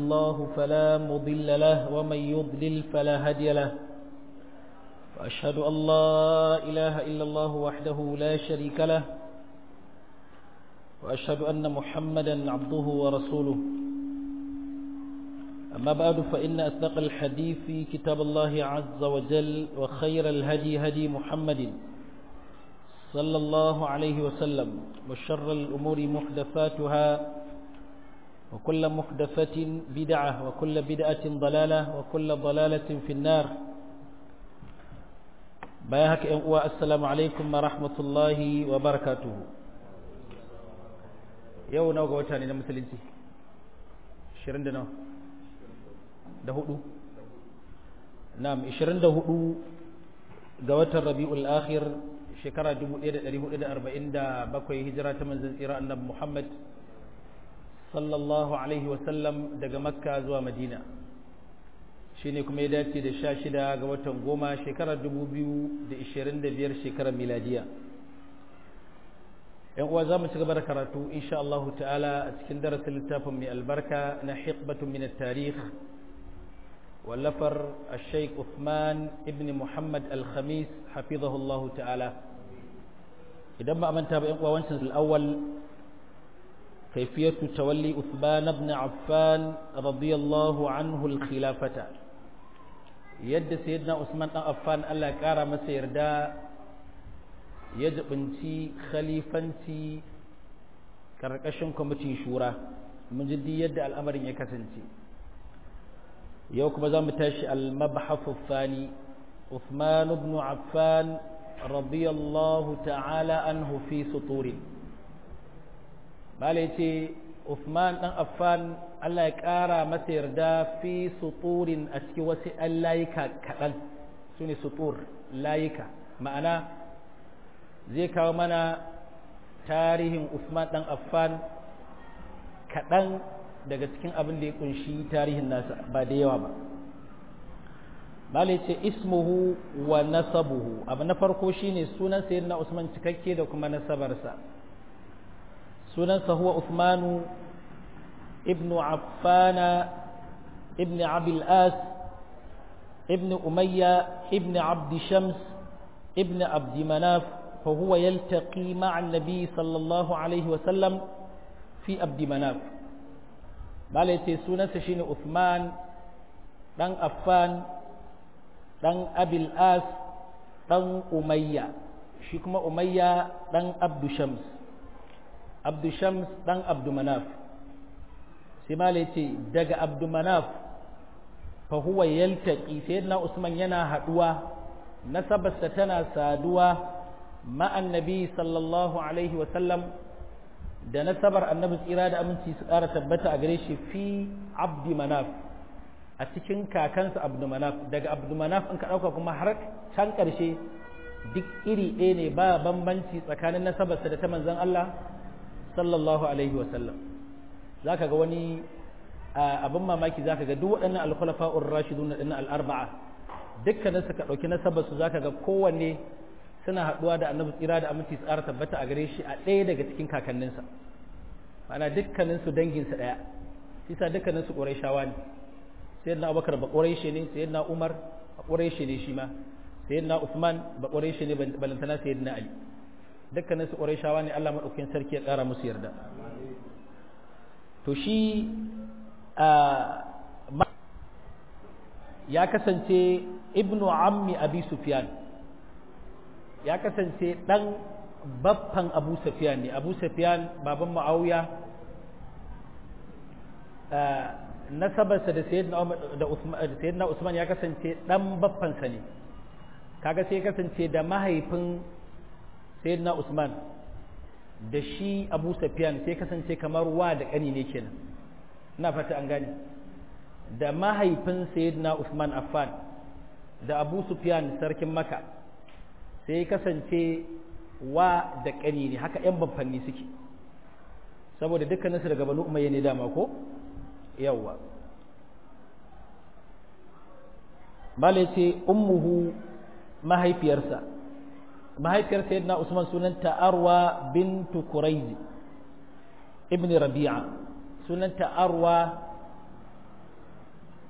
الله فلا مضل له ومن يضلل فلا هادي له وأشهد أن لا إله إلا الله وحده لا شريك له وأشهد أن محمدا عبده ورسوله أما بعد فإن أصدق الحديث كتاب الله عز وجل وخير الهدي هدي محمد صلى الله عليه وسلم وشر الأمور محدثاتها وكل محدثة بدعة وكل بدعة ضلالة وكل ضلالة في النار بايهك السلام عليكم ورحمة الله وبركاته يو نوغا وتاني نمثلنتي شرين دنو da hudu na'am 24 ga watan Rabiul Akhir shekara 1447 hijira ta manzon tsira annabi Muhammad sallallahu alaihi wasallam daga Makka zuwa Madina shine kuma ya dace da 16 ga watan 10 shekara 2025 shekarar miladiya yan uwa zamu ci gaba da karatu insha Allah ta'ala a cikin darasin littafin mai albarka na hiqbatun min at-tarikh واللفر الشيخ عثمان ابن محمد الخميس حفظه الله تعالى إذا ما أمنت بأنقوى الأول كيفية تولي عثمان بن عفان رضي الله عنه الخلافة يد سيدنا عثمان بن عفان ألا كارم سيردا يجبنتي خليفانتي كركشن كوميتي شورى من جدي يد الأمر يكسنتي يوكم زام تاش المبحث الثاني عثمان بن عفان رضي الله تعالى عنه في سطور بالتي عثمان بن عفان الله يكارى مسير دا في سطور أسكي وسي اللايكا كأن سوني سطور لايكا معنا زي كومنا تاريخ عثمان بن عفان كأن daga cikin abin da ya kunshi tarihin nasa ba da yawa ba bale ce ismuhu wa nasabuhu abu na farko shine sunan sayyidina Usman cikakke da kuma nasabarsa sunansa huwa Uthmanu ibnu Affana ibn Abil As ibn Umayya ibn Abd Shams ibn Abd Manaf fa huwa yaltaqi ma'a an-nabi sallallahu alaihi wa sallam fi Abd Manaf bala ce sunansa shine Uthman dan Affan dan Abil As dan Umayya shi kuma Umayya dan Abdu Shams dan Abdu Manaf sai bala ce daga Abdu Manaf fa huwa yaltaqi sayyidina Usman yana haduwa nasabarsa tana saduwa ma'an nabi sallallahu alaihi wa sallam da nasabar annabi tsira da aminci su ƙara tabbata a gare shi fi abdi manaf a cikin kakansa abdu manaf daga abdu manaf in ka ɗauka kuma har can ƙarshe duk iri ɗaya ne ba bambanci tsakanin nasabarsa da ta manzon Allah sallallahu alaihi wasallam za ka ga wani abin mamaki za ka ga duk waɗannan alkhulafa'ur rashidun ɗin al'arba'a dukkanin suka ɗauki nasabarsu za ka ga kowanne suna haɗuwa da annabi tsira da aminci tsara tabbata a gare shi a ɗaya daga cikin kakanninsa ma'ana dukkaninsu danginsa ɗaya shi sa dukkaninsu ƙurayshawa ne sayyidina abubakar ba ƙurayshe ne sayyidina umar ba ƙurayshe ne shi ma sayyidina usman ba ƙurayshe ne balantana sayyidina ali dukkaninsu ƙurayshawa ne Allah madaukakin sarki ya ƙara musu yarda to shi ya kasance ibnu ammi abi sufyan ya kasance ɗan baffan Abu Sufyan ne Abu Sufyan baban Muawiya nasabarsa da Sayyidina Usman ya kasance ɗan baffansa ne kaga sai ya kasance da mahaifin Sayyidina Usman da shi Abu Sufyan sai kasance kamar wa da ƙani ne kenan ina fata an gane da mahaifin Sayyidina Usman Affan da Abu Sufyan sarkin Makka sai kasance wa da ƙani ne haka ‘yan babbanni suke saboda dukkaninsu daga banu umayya ne dama ko yawwa bala ce ummuhu mahaifiyarsa yadda Usman sunanta Arwa bintu Kuraizi ibn Rabi'a sunanta Arwa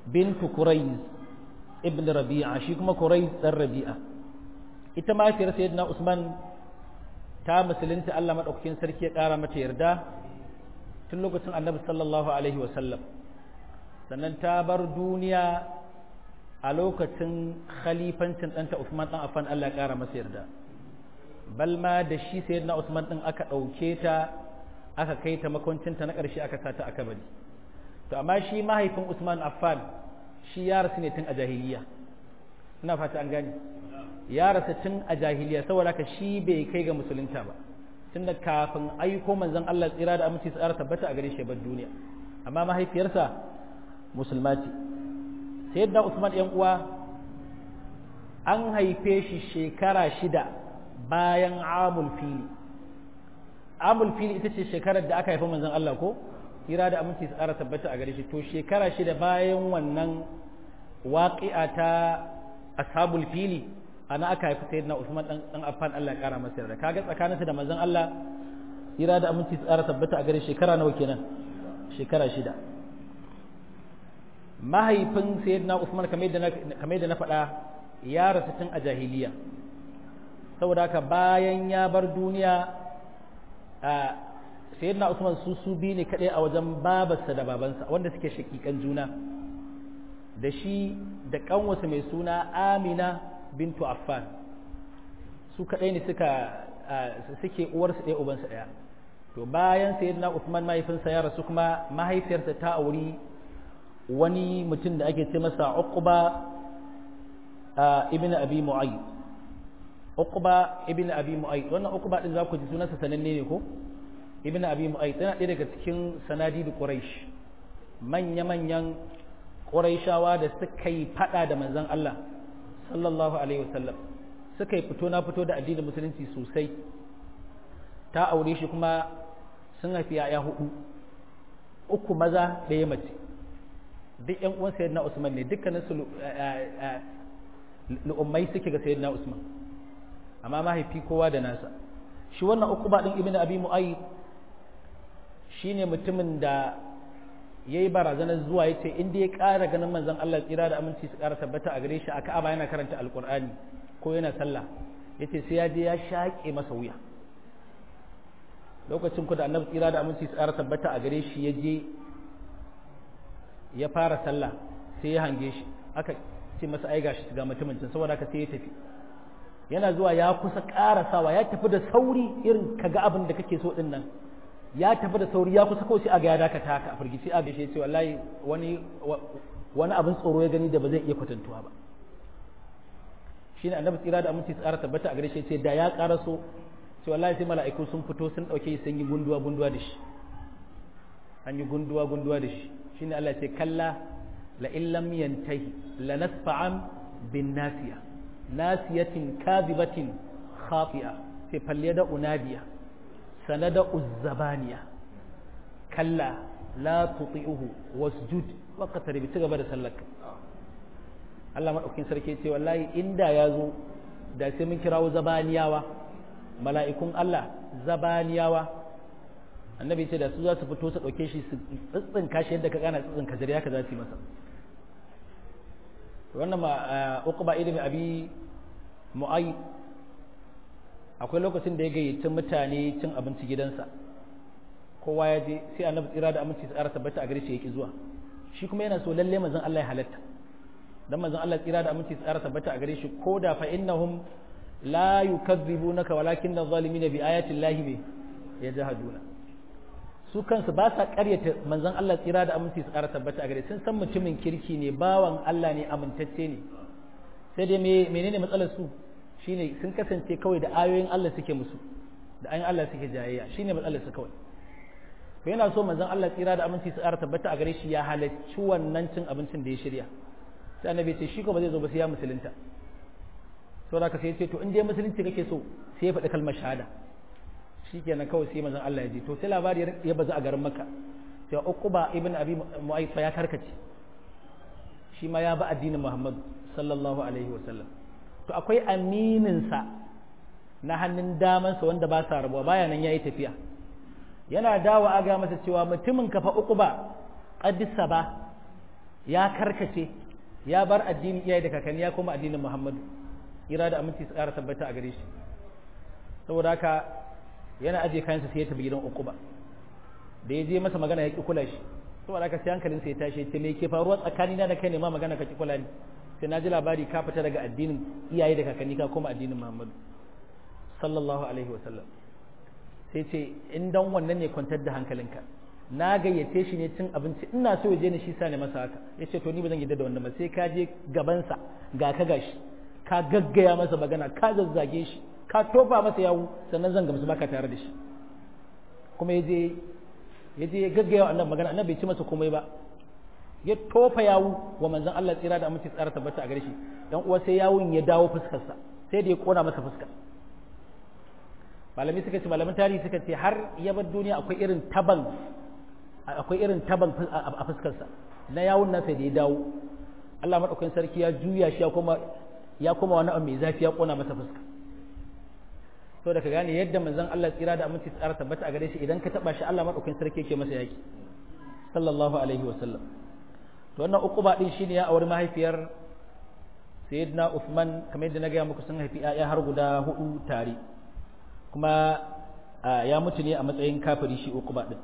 bintu Quraiz ibn Rabi'a, shi kuma Quraiz dan Rabi'a. Ita mahaifiyar sayyidina Usman ta musulunta, Allah madaukakin sarki ya kara mata yarda tun lokacin Annabi sallallahu alaihi wasallam, sannan ta bar duniya a lokacin khalifancin ɗanta Usman ɗan Affan, Allah ya kara masa yarda. Balma da shi sayyidina Usman ɗin aka ɗauke ta aka kai ta makwancinta na ƙarshe aka sata aka bari. To amma shi mahaifin Usman Affan shi ya rasu ne tun a jahiliya, ina fata an gane, ya rasu tun a jahiliya, saboda haka shi bai kai ga musulunta ba, tunda kafin aiko manzon Allah tsira da aminci tsara tabbata a gare shi bar duniya. Amma mahaifiyarsa musulma ce. Sayyidina Usman yan uwa an haife shi shekara 6 bayan amul fili. Amul fili ita ce shekarar da aka haifi manzon Allah ko tsira da aminci tsara tabbata a gare shi. To shekara 6 bayan wannan waƙi'a ta ashabul fili ana aka haifi sayyidina Usman dan Affan, Allah ya kara masa yarda. Kaga tsakaninsa da manzon Allah tsira da aminci tsara tabbata a gare shekara nawa kenan? Shekara 6. Mahaifin sayyidina Usman kamar da na faɗa ya rasu tun a jahiliya, saboda haka bayan ya bar duniya sayyidina Usman su biyu ne kaɗai a wajen babarsa da babansa wanda suke shakikan juna, da shi da ƙanwarsa mai suna Amina bintu Affan, su kaɗai ne suke uwarsu ɗaya ubansa ɗaya. To bayan sayyidina Usman mahaifinsa ya rasu, kuma mahaifiyarsa ta auri wani mutum da ake ce masa Uqba ibn Abi Mu'ayth. Uqba ibn Abi Mu'ayth, wannan Uqba din za ku ji sunansa sananne ne ko? Ibn Abi Mu'ayth yana ɗaya daga cikin sanadidu Quraysh, manya-manyan Qurayshawa da suka yi fada da manzon Allah sallallahu alaihi wasallam, suka yi fito na fito da addinin musulunci sosai. Ta aure shi kuma sun haifi yaya 4, 3 maza ɗaya mace, duk ƴan uwan sayyidina Usman ne, dukkanin su lu'ummai suke ga sayyidina Usman, amma mahaifi kowa da nasa. Shi wannan Uqba din ibn Abi Mu'ayth shine mutumin da yayi barazanar zuwa yace in dai ya ƙara ganin manzon Allah tsira da aminci su ƙara tabbata a gare shi a Ka'aba yana karanta Alƙur'ani ko yana sallah, yace sai ya je ya shaƙe masa wuya. Lokacin ku da Annabi tsira da aminci su ƙara tabbata a gare shi ya je ya fara sallah, sai ya hange shi, aka ce masa ai gashi ga mutumin can, saboda haka sai ya tafi. Yana zuwa ya kusa ƙarasawa, ya tafi da sauri irin kaga abin da kake so din nan, ya tafi da sauri ya kusa kawai sai aga ya dakata haka a firgici, aga shi ya ce wallahi wani abin tsoro ya gani da ba zai iya kwatantuwa ba. Shine Annabi tsira da aminci tsara tabbata a gare shi, ce da ya ƙaraso sai wallahi sai mala'iku sun fito sun dauke sun yi gunduwa da shi, an yi gunduwa da shi. Shine Allah ya ce kalla la illam yantahi lanasfa'an bin nasiya nasiyatin kadhibatin khafi'a, sai falle da unadiya sanada uzzabaniya kalla la tuti'uhu wasjud wa qatarib, ci gaba da sallaka. Allah madaukakin sarki ce wallahi inda ya zo da sai mun kirawo zabaniyawa, mala'ikun Allah zabaniyawa. Annabi ce da su za su fito su dauke shi su tsitsinka shi yadda ka gana tsitsinka jari, haka za su yi masa. Wannan ma Uqba ibn Abi Mu'ayth akwai lokacin da ya gayyaci mutane cin abinci gidansa, kowa ya je, sai Annabi tsira da aminci tsara tabbata a gare shi yake zuwa. Shi kuma yana so lalle manzon Allah ya halatta, dan manzon Allah tsira da aminci tsara tabbata a gare shi koda fa innahum la yukadzibunaka walakinna adh-dhalimina bi ayati llahi yajhaduna. Su kansu ba sa ƙaryata manzon Allah tsira da aminci su ƙara tabbata a gare, sun san mutumin kirki ne, bawan Allah ne, amintacce ne, sai dai menene matsalar su shine sun kasance kawai da ayoyin Allah suke musu, da ayoyin Allah suke jayayya, shine matsalar su kawai. To yana so manzon Allah tsira da aminci su ƙara tabbata a gare shi ya halarci wannan cin abincin da ya shirya. Sai Annabi ce shi ko ba zai zo ba sai ya musulunta. Saboda ka sai ya ce to in dai musulunci kake so sai ya faɗi kalmar shahada. Shikenan kawai sai manzon Allah ya ji, to sai labari ya bazu a garin Makka cewa Uqba ibn Abi Mu'ayth ya karkace, shi ma ya ba addinin Muhammad sallallahu alaihi wasallam. To akwai aminin sa na hannun daman sa wanda ba sa rabuwa, baya nan yayi tafiya, yana dawo aga masa cewa mutumin ka fa Uqba qaddisa ba ya karkace ya bar addinin iyaye da kakanni ya koma addinin Muhammadu ira da aminci su ƙara tabbata a gare shi saboda haka yana aje kayansa sai ya tafi gidan Uquba da ya je masa magana ya ki kula shi saboda haka sai hankalin sai ya tashi ce me ke faruwa tsakanina da kai ne ma magana ka ki kula ni sai na ji labari ka fita daga addinin iyaye da kakanni ka koma addinin Muhammadu sallallahu alaihi wa sallam sai ce in dan wannan ne kwantar da hankalinka na gayyace shi ne cin abinci ina so ya je ni shi sa ne masa haka yace to ni ba zan yadda da wannan ba sai ka je gabansa ga ka gashi ka gaggaya masa magana ka zazzage shi ka tofa masa yawu sannan zan gamsu baka tare da shi kuma yaje ya gaggaya wa annabi magana annabi bai ci masa komai ba ya tofa yawu wa manzon Allah tsira da aminci tsara tabbata a gare shi dan uwa sai yawun ya dawo fuskarsa sai da ya kona masa fuska malaman tarihi suka ce har ya bar duniya akwai irin taban a fuskarsa na yawun nasa da ya dawo Allah madaukakin sarki ya juya shi ya koma wani abu mai zafi ya kona masa fuska so da ka gane yadda manzon Allah tsira da aminci tsara tabbata a gare shi idan ka taba shi Allah madaukakin sarki yake masa yaki sallallahu alaihi wa sallam to wannan uquba din shine ya auri mahaifiyar sayyidina Uthman kamar yadda na ga muku sun haifi ƴaƴa har guda 4 tare kuma ya mutu ne a matsayin kafiri shi uquba din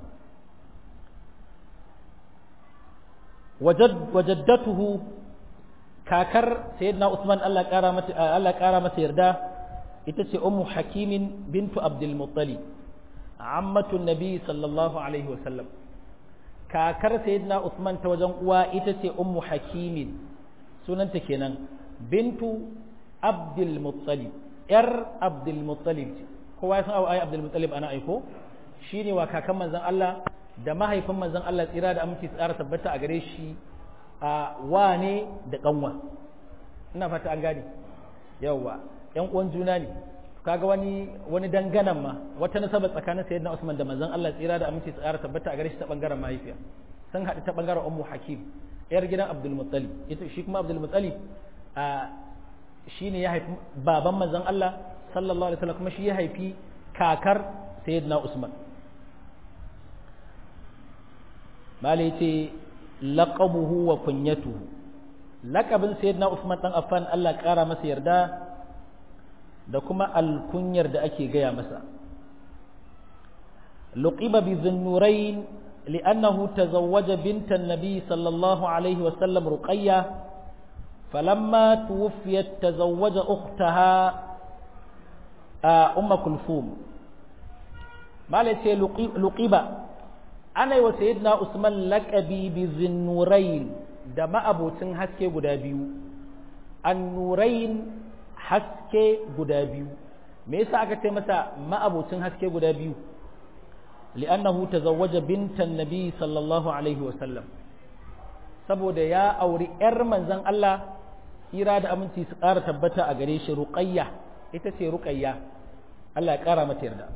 wajaddatuhu kakar sayyidina Uthman Allah ƙara mata yarda ita ce ummu hakimin bintu abdul muttalib ammatu nabi sallallahu alaihi wa sallam kakar sayyidina Uthman ta wajen uwa ita ce ummu hakimin sunanta kenan bintu abdul muttalib yar abdul muttalib kowa ya san ai abdul muttalib ana aiko shine wa kakan manzon Allah da mahaifin manzon Allah tsira da aminci tsara tabbata a gare shi a wane da kanwa ina fata an gane yawa yan uwan juna ne kaga wani danganan ma wata nasaba tsakanin sayyidina Usman da manzon Allah tsira da aminci tsara tabbata a gare shi ta bangaren mahaifiya sun haɗu ta bangaren ummu hakim yar gidan Abdul Muttalib ita shi kuma Abdul Muttalib shine ya haifi baban manzon Allah sallallahu alaihi wasallam kuma shi ya haifi kakar sayyidina Usman malai ce laqabuhu wa kunyatuhu laqabin sayyidina Uthman dan Affan Allah ƙara masa yarda da kuma alkunyar da ake gaya masa luqiba bi dhunnurayn li'annahu tazawwaja bintan nabi sallallahu alaihi wa sallam ruqayya falamma tuwfiyat tazawwaja ukhtaha kulthum malai ce luqiba ana yi wa sayyidina Usman laƙabi bi zinnurain da ma'abocin haske guda biyu annurain haske guda biyu me yasa aka ce masa ma'abocin haske guda biyu li'annahu tazawwaja bintan nabi sallallahu alaihi wa sallam saboda ya auri yar manzon Allah tsira da aminci su ƙara tabbata a gare shi ruqayya ita ce ruqayya Allah ya ƙara mata yarda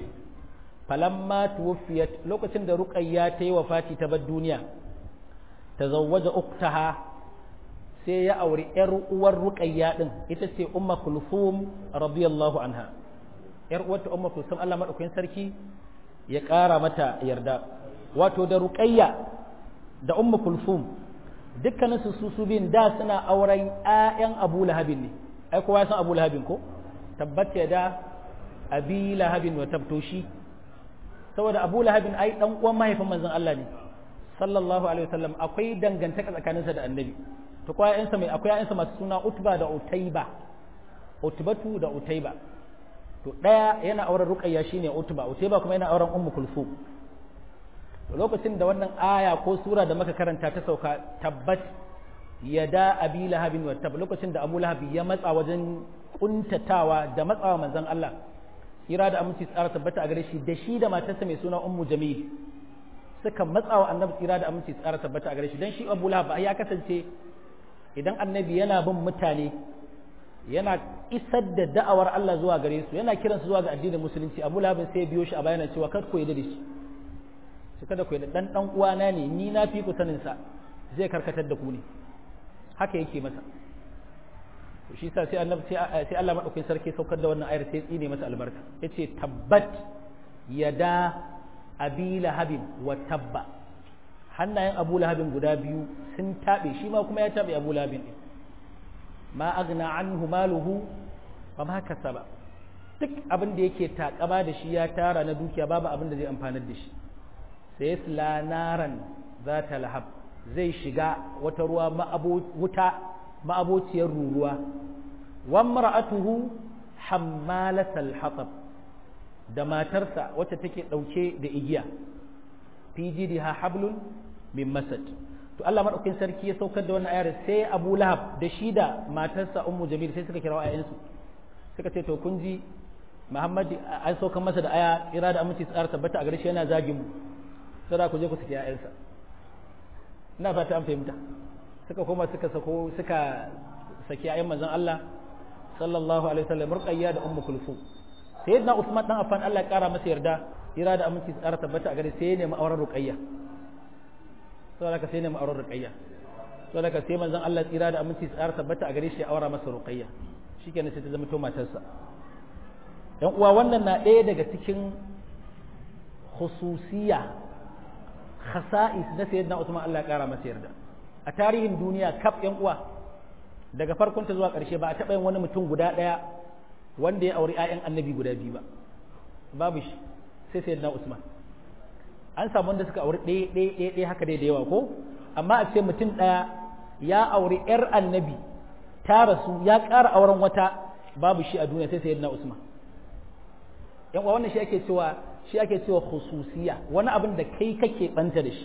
falamma tuwfiyat lokacin da ruqayya ta yi wafati ta bar duniya tazawwaja uktaha sai ya auri yar uwar ruqayya din ita ce ummu kulthum radiyallahu anha yar uwar ta ummu kulthum Allah madaukakin sarki ya ƙara mata yarda wato da ruqayya da ummu kulthum dukkanin su bin da suna auren ƴaƴan Abu Lahabin ne ai kowa ya san Abu Lahabin ko tabbata da Abi Lahabin wa tabtoshi saboda Abu Lahabin ai dan uwan mahaifin manzon Allah ne sallallahu alaihi wasallam akwai dangantaka tsakaninsa da annabi to akwai ƴaƴansa masu suna Utba da Utayba Utbatu da Utayba to daya yana auren Ruqayya shine Utba Utayba kuma yana auren Ummu Kulthum to lokacin da wannan aya ko sura da muka karanta ta sauka tabbat yada Abi Lahabin wa tab lokacin da Abu Lahab ya matsa wajen kuntatawa da matsawa manzon Allah kira da aminci tsara tabbata a gare shi da shi da matarsa mai suna Ummu Jamil suka matsawa annabi kira da aminci tsara tabbata a gare shi dan shi Abu Lahab ya kasance idan annabi yana bin mutane yana isar da da'awar Allah zuwa gare su yana kiransu zuwa ga addinin musulunci Abu Lahab sai biyo shi a bayanan cewa kar ku yarda da shi sai kada ku yarda dan uwana ne ni na fi ku sanin sa zai karkatar da ku ne haka yake masa to shi sa sai annabi sai Allah madaukakin sarki saukar da wannan ayar sai tsine masa albarka yace tabbat yada abi lahabin wa tabba hannayen Abu Lahabin guda biyu sun tabe shi ma kuma ya tabe Abu Lahab din ma agna anhu maluhu wa ma kasaba duk abin da yake takaba da shi ya tara na dukiya babu abin da zai amfanar da shi sai yasla naran zata lahab zai shiga wata ruwa ma'abociyar ruruwa wa mar'atuhu hammalatal hatab da matarsa wacce take dauke da igiya fi jidha hablun min masad to Allah madaukakin sarki ya saukar da wannan ayar sai Abu Lahab da shi da matarsa Ummu Jamil sai suka kira ayansu suka ce to kun ji Muhammad an saukar masa da aya ira da aminci tsara tabbata a gare shi yana zagin mu sai ku je ku saki ayansa ina fata an fahimta suka koma suka saki ayan manzon Allah sallallahu alaihi wasallam Ruqayya da Ummu Kulsum sayyidina Usman dan Affan Allah ya kara masa yarda ira da aminci tsara tabbata a gare sai ya nemi auren Ruqayya saboda ka sai nemi auren Ruqayya saboda ka sai manzon Allah tsira da aminci tsara tabbata a gare shi ya aura masa Ruqayya shikenan sai ta zama to matarsa yan uwa wannan na ɗaya daga cikin khususiyya khasa'is na sayyidina Usman Allah ya kara masa yarda a tarihin duniya kaf yan uwa daga farkon ta zuwa ƙarshe ba a taɓa yin wani mutum guda ɗaya wanda ya auri ƴaƴan annabi guda biyu ba babu shi sai sayyidina Usman an samu wanda suka auri ɗaya haka dai da yawa ko amma a ce mutum ɗaya ya auri ƴar annabi ta rasu ya ƙara auren wata babu shi a duniya sai sayyidina Usman yan uwa wannan shi ake cewa khususiya wani abin da kai kake banta da shi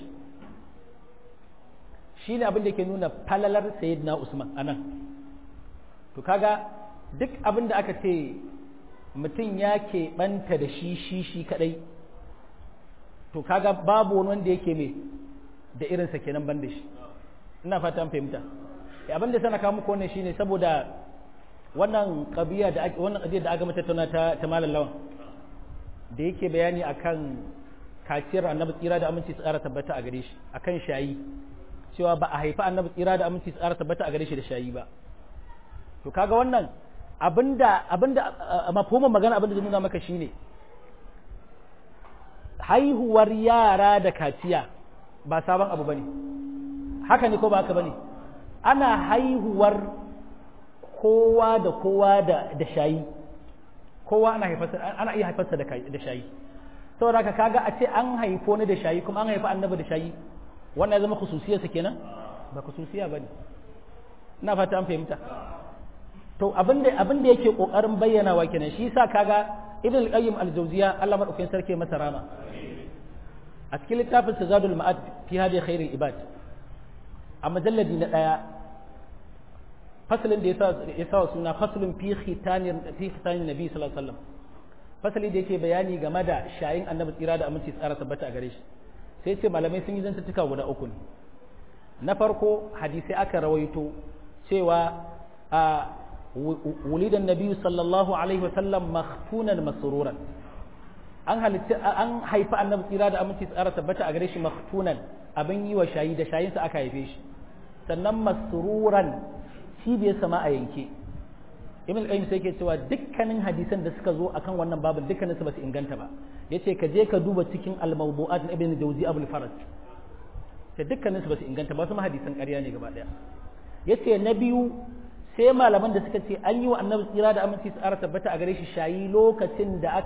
shine abin da ke nuna falalar sayyidina Usman anan to kaga duk abin da aka ce mutum ya ke banta da shi kadai to kaga babu wani wanda yake me da irinsa kenan ban da shi ina fata an fahimta abin da sana kawo muku wannan shine saboda wannan qadiya da aka matattauna ta malam lawan da yake bayani akan kaciyar annabi tsira da aminci tsara tabbata a gare shi akan shayi cewa ba a haifi annabi tsira da aminci tsara tabbata a gare shi da shayi ba to kaga wannan abinda mafhumin magana abinda zai nuna maka shine haihuwar yara da kaciya ba sabon abu bane haka ne ko ba haka bane ana haihuwar kowa da shayi kowa ana iya haifarsa da shayi saboda haka kaga a ce an haifo ni da shayi kuma an haifi annabi da shayi wannan ya zama khususiyarsa kenan ba khususiya bane ina fata an fahimta to abinda yake kokarin bayyanawa kenan shi yasa kaga ibn al-qayyim al-jawziya Allah madaukakin sarki masa rama a cikin littafin Zadul Ma'ad fi hadi khairul ibad a majalladi na 1 fasalin da ya sa suna fasalin fi khitanin nabi sallallahu alaihi wasallam fasali da yake bayani game da shayin annabi tsira da aminci tsara tabbata a gare shi sai ce malamai sun yi zantuttuka guda uku ne na farko hadisi aka rawaito cewa a wulidan nabi sallallahu alaihi wasallam makhtunan masruran an haifi annabi tsira da aminci tsara tabbata a gare shi makhtunan abin yi wa shayi da shayinsa aka haife shi sannan masruran cibiyar sama a yanke ibn al-qayyim sai ke cewa dukkanin hadisan da suka zo akan wannan babin dukkanin su ba su inganta ba yace ka je ka duba cikin al-mawdu'at na ibn jawzi abul faraj sai dukkanin su ba su inganta ba su ma hadisan ƙarya ne gaba daya yace na biyu sai malaman da suka ce an yi wa annabi tsira da aminci tsara tabbata a gare shi shayi lokacin da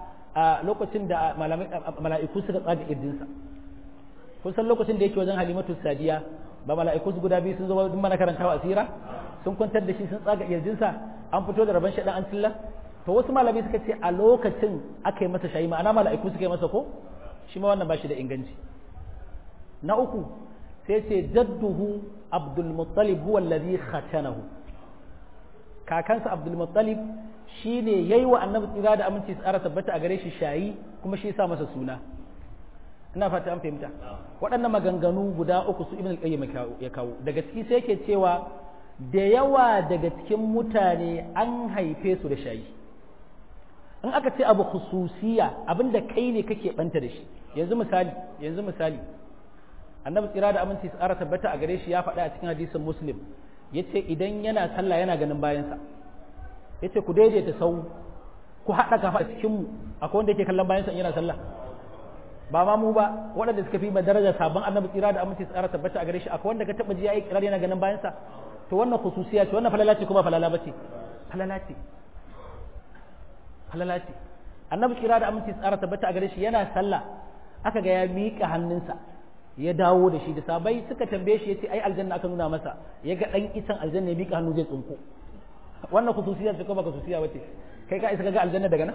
mala'iku suka tsaga kirjinsa kun san lokacin da yake wajen halimatu sadiya ba mala'iku su guda biyu sun zo duk mana karantawa asira sun kwantar da shi sun tsaga kirjinsa an fito da rabon shaɗan an cilla to wasu malamai suka ce a lokacin aka yi masa shayi ma'ana mala'iku suka yi masa ko shi ma wannan ba shi da inganci na uku sai ce jadduhu abdul muttalib huwa alladhi khatanahu kakansa abdul muttalib shine yayi wa annabi tsira da aminci tsara tabbata a gare shi shayi kuma shi ya sa masa suna ina fata an fahimta waɗannan maganganu guda uku su ibn al-qayyim ya kawo daga ciki sai yake cewa da yawa daga cikin mutane an haife su da shayi in aka ce abu khususiya abinda kai ne kake banta da shi yanzu misali annabi tsira da aminci tsara tabbata a gare shi ya faɗa a cikin hadisin muslim yace idan yana sallah yana ganin bayansa yace ku daidaita sau ku haɗa kafa a cikin mu akwai wanda yake kallon bayansa in yana sallah ba ma mu ba waɗanda suka fi ma daraja sabon annabi tsira da aminci tsara tabbata a gare shi akwai wanda ka taba ji yayi kirar yana ganin bayan sa to wannan khususiya ce wannan falala ce kuma falala bace falala ce falala ce annabi tsira da aminci tsara tabbata a gare shi yana sallah aka ga ya miƙa hannunsa ya dawo da shi da sabai suka tambaye shi yace ai aljanna aka nuna masa ya ga dan itan aljanna ya miƙa hannu zai tsinko wannan khususiya ce kuma khususiya bace kai ka isa ga aljanna daga nan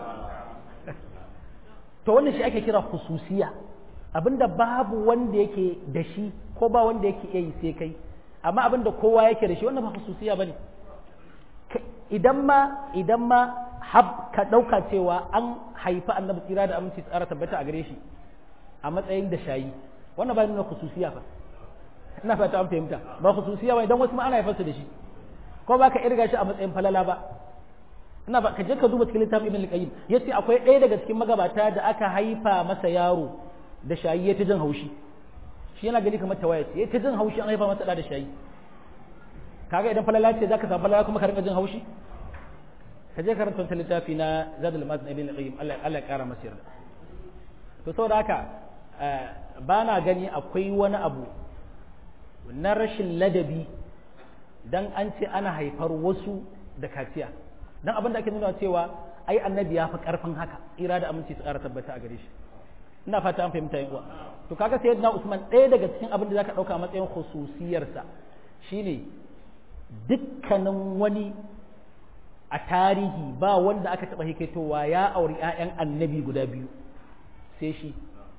to wannan shi ake kira khususiya abinda babu wanda yake da shi ko ba wanda yake yi sai kai amma abinda kowa yake da shi wannan ba khususiya bane idan ma ka dauka cewa an haifa annabi tsira da aminci tsara tabbata a gare shi a matsayin da shayi wannan ba nuna khususiya fa ina fata an fahimta ba khususiya ba idan wasu ma ana haifarsu da shi ko ba ka irga shi a matsayin falala ba ina ba ka je ka duba cikin littafin Ibn al-Qayyim yace akwai ɗaya daga cikin magabata da aka haifa masa yaro da shayi ya ta jin haushi shi yana gani kamar tawaya ce ya ta jin haushi an haifa masa da shayi kaga idan falala ce zaka samu falala kuma ka rinka jin haushi ka je karanta wannan littafi na Zadul Ma'ad na Ibn al-Qayyim Allah ya kara masa yarda to saboda haka ba na gani akwai wani abu na rashin ladabi dan an ce ana haifar wasu da kaciya dan abin da ake nuna cewa ai annabi ya fi karfin haka ira da aminci su ƙara tabbata a gare shi ina fata an fahimta yin uwa to kaga sayyidina Usman ɗaya daga cikin abin da zaka ɗauka matsayin khususiyarsa shine dukkanin wani a tarihi ba wanda aka taɓa hikaitowa ya auri ƴaƴan annabi guda biyu sai shi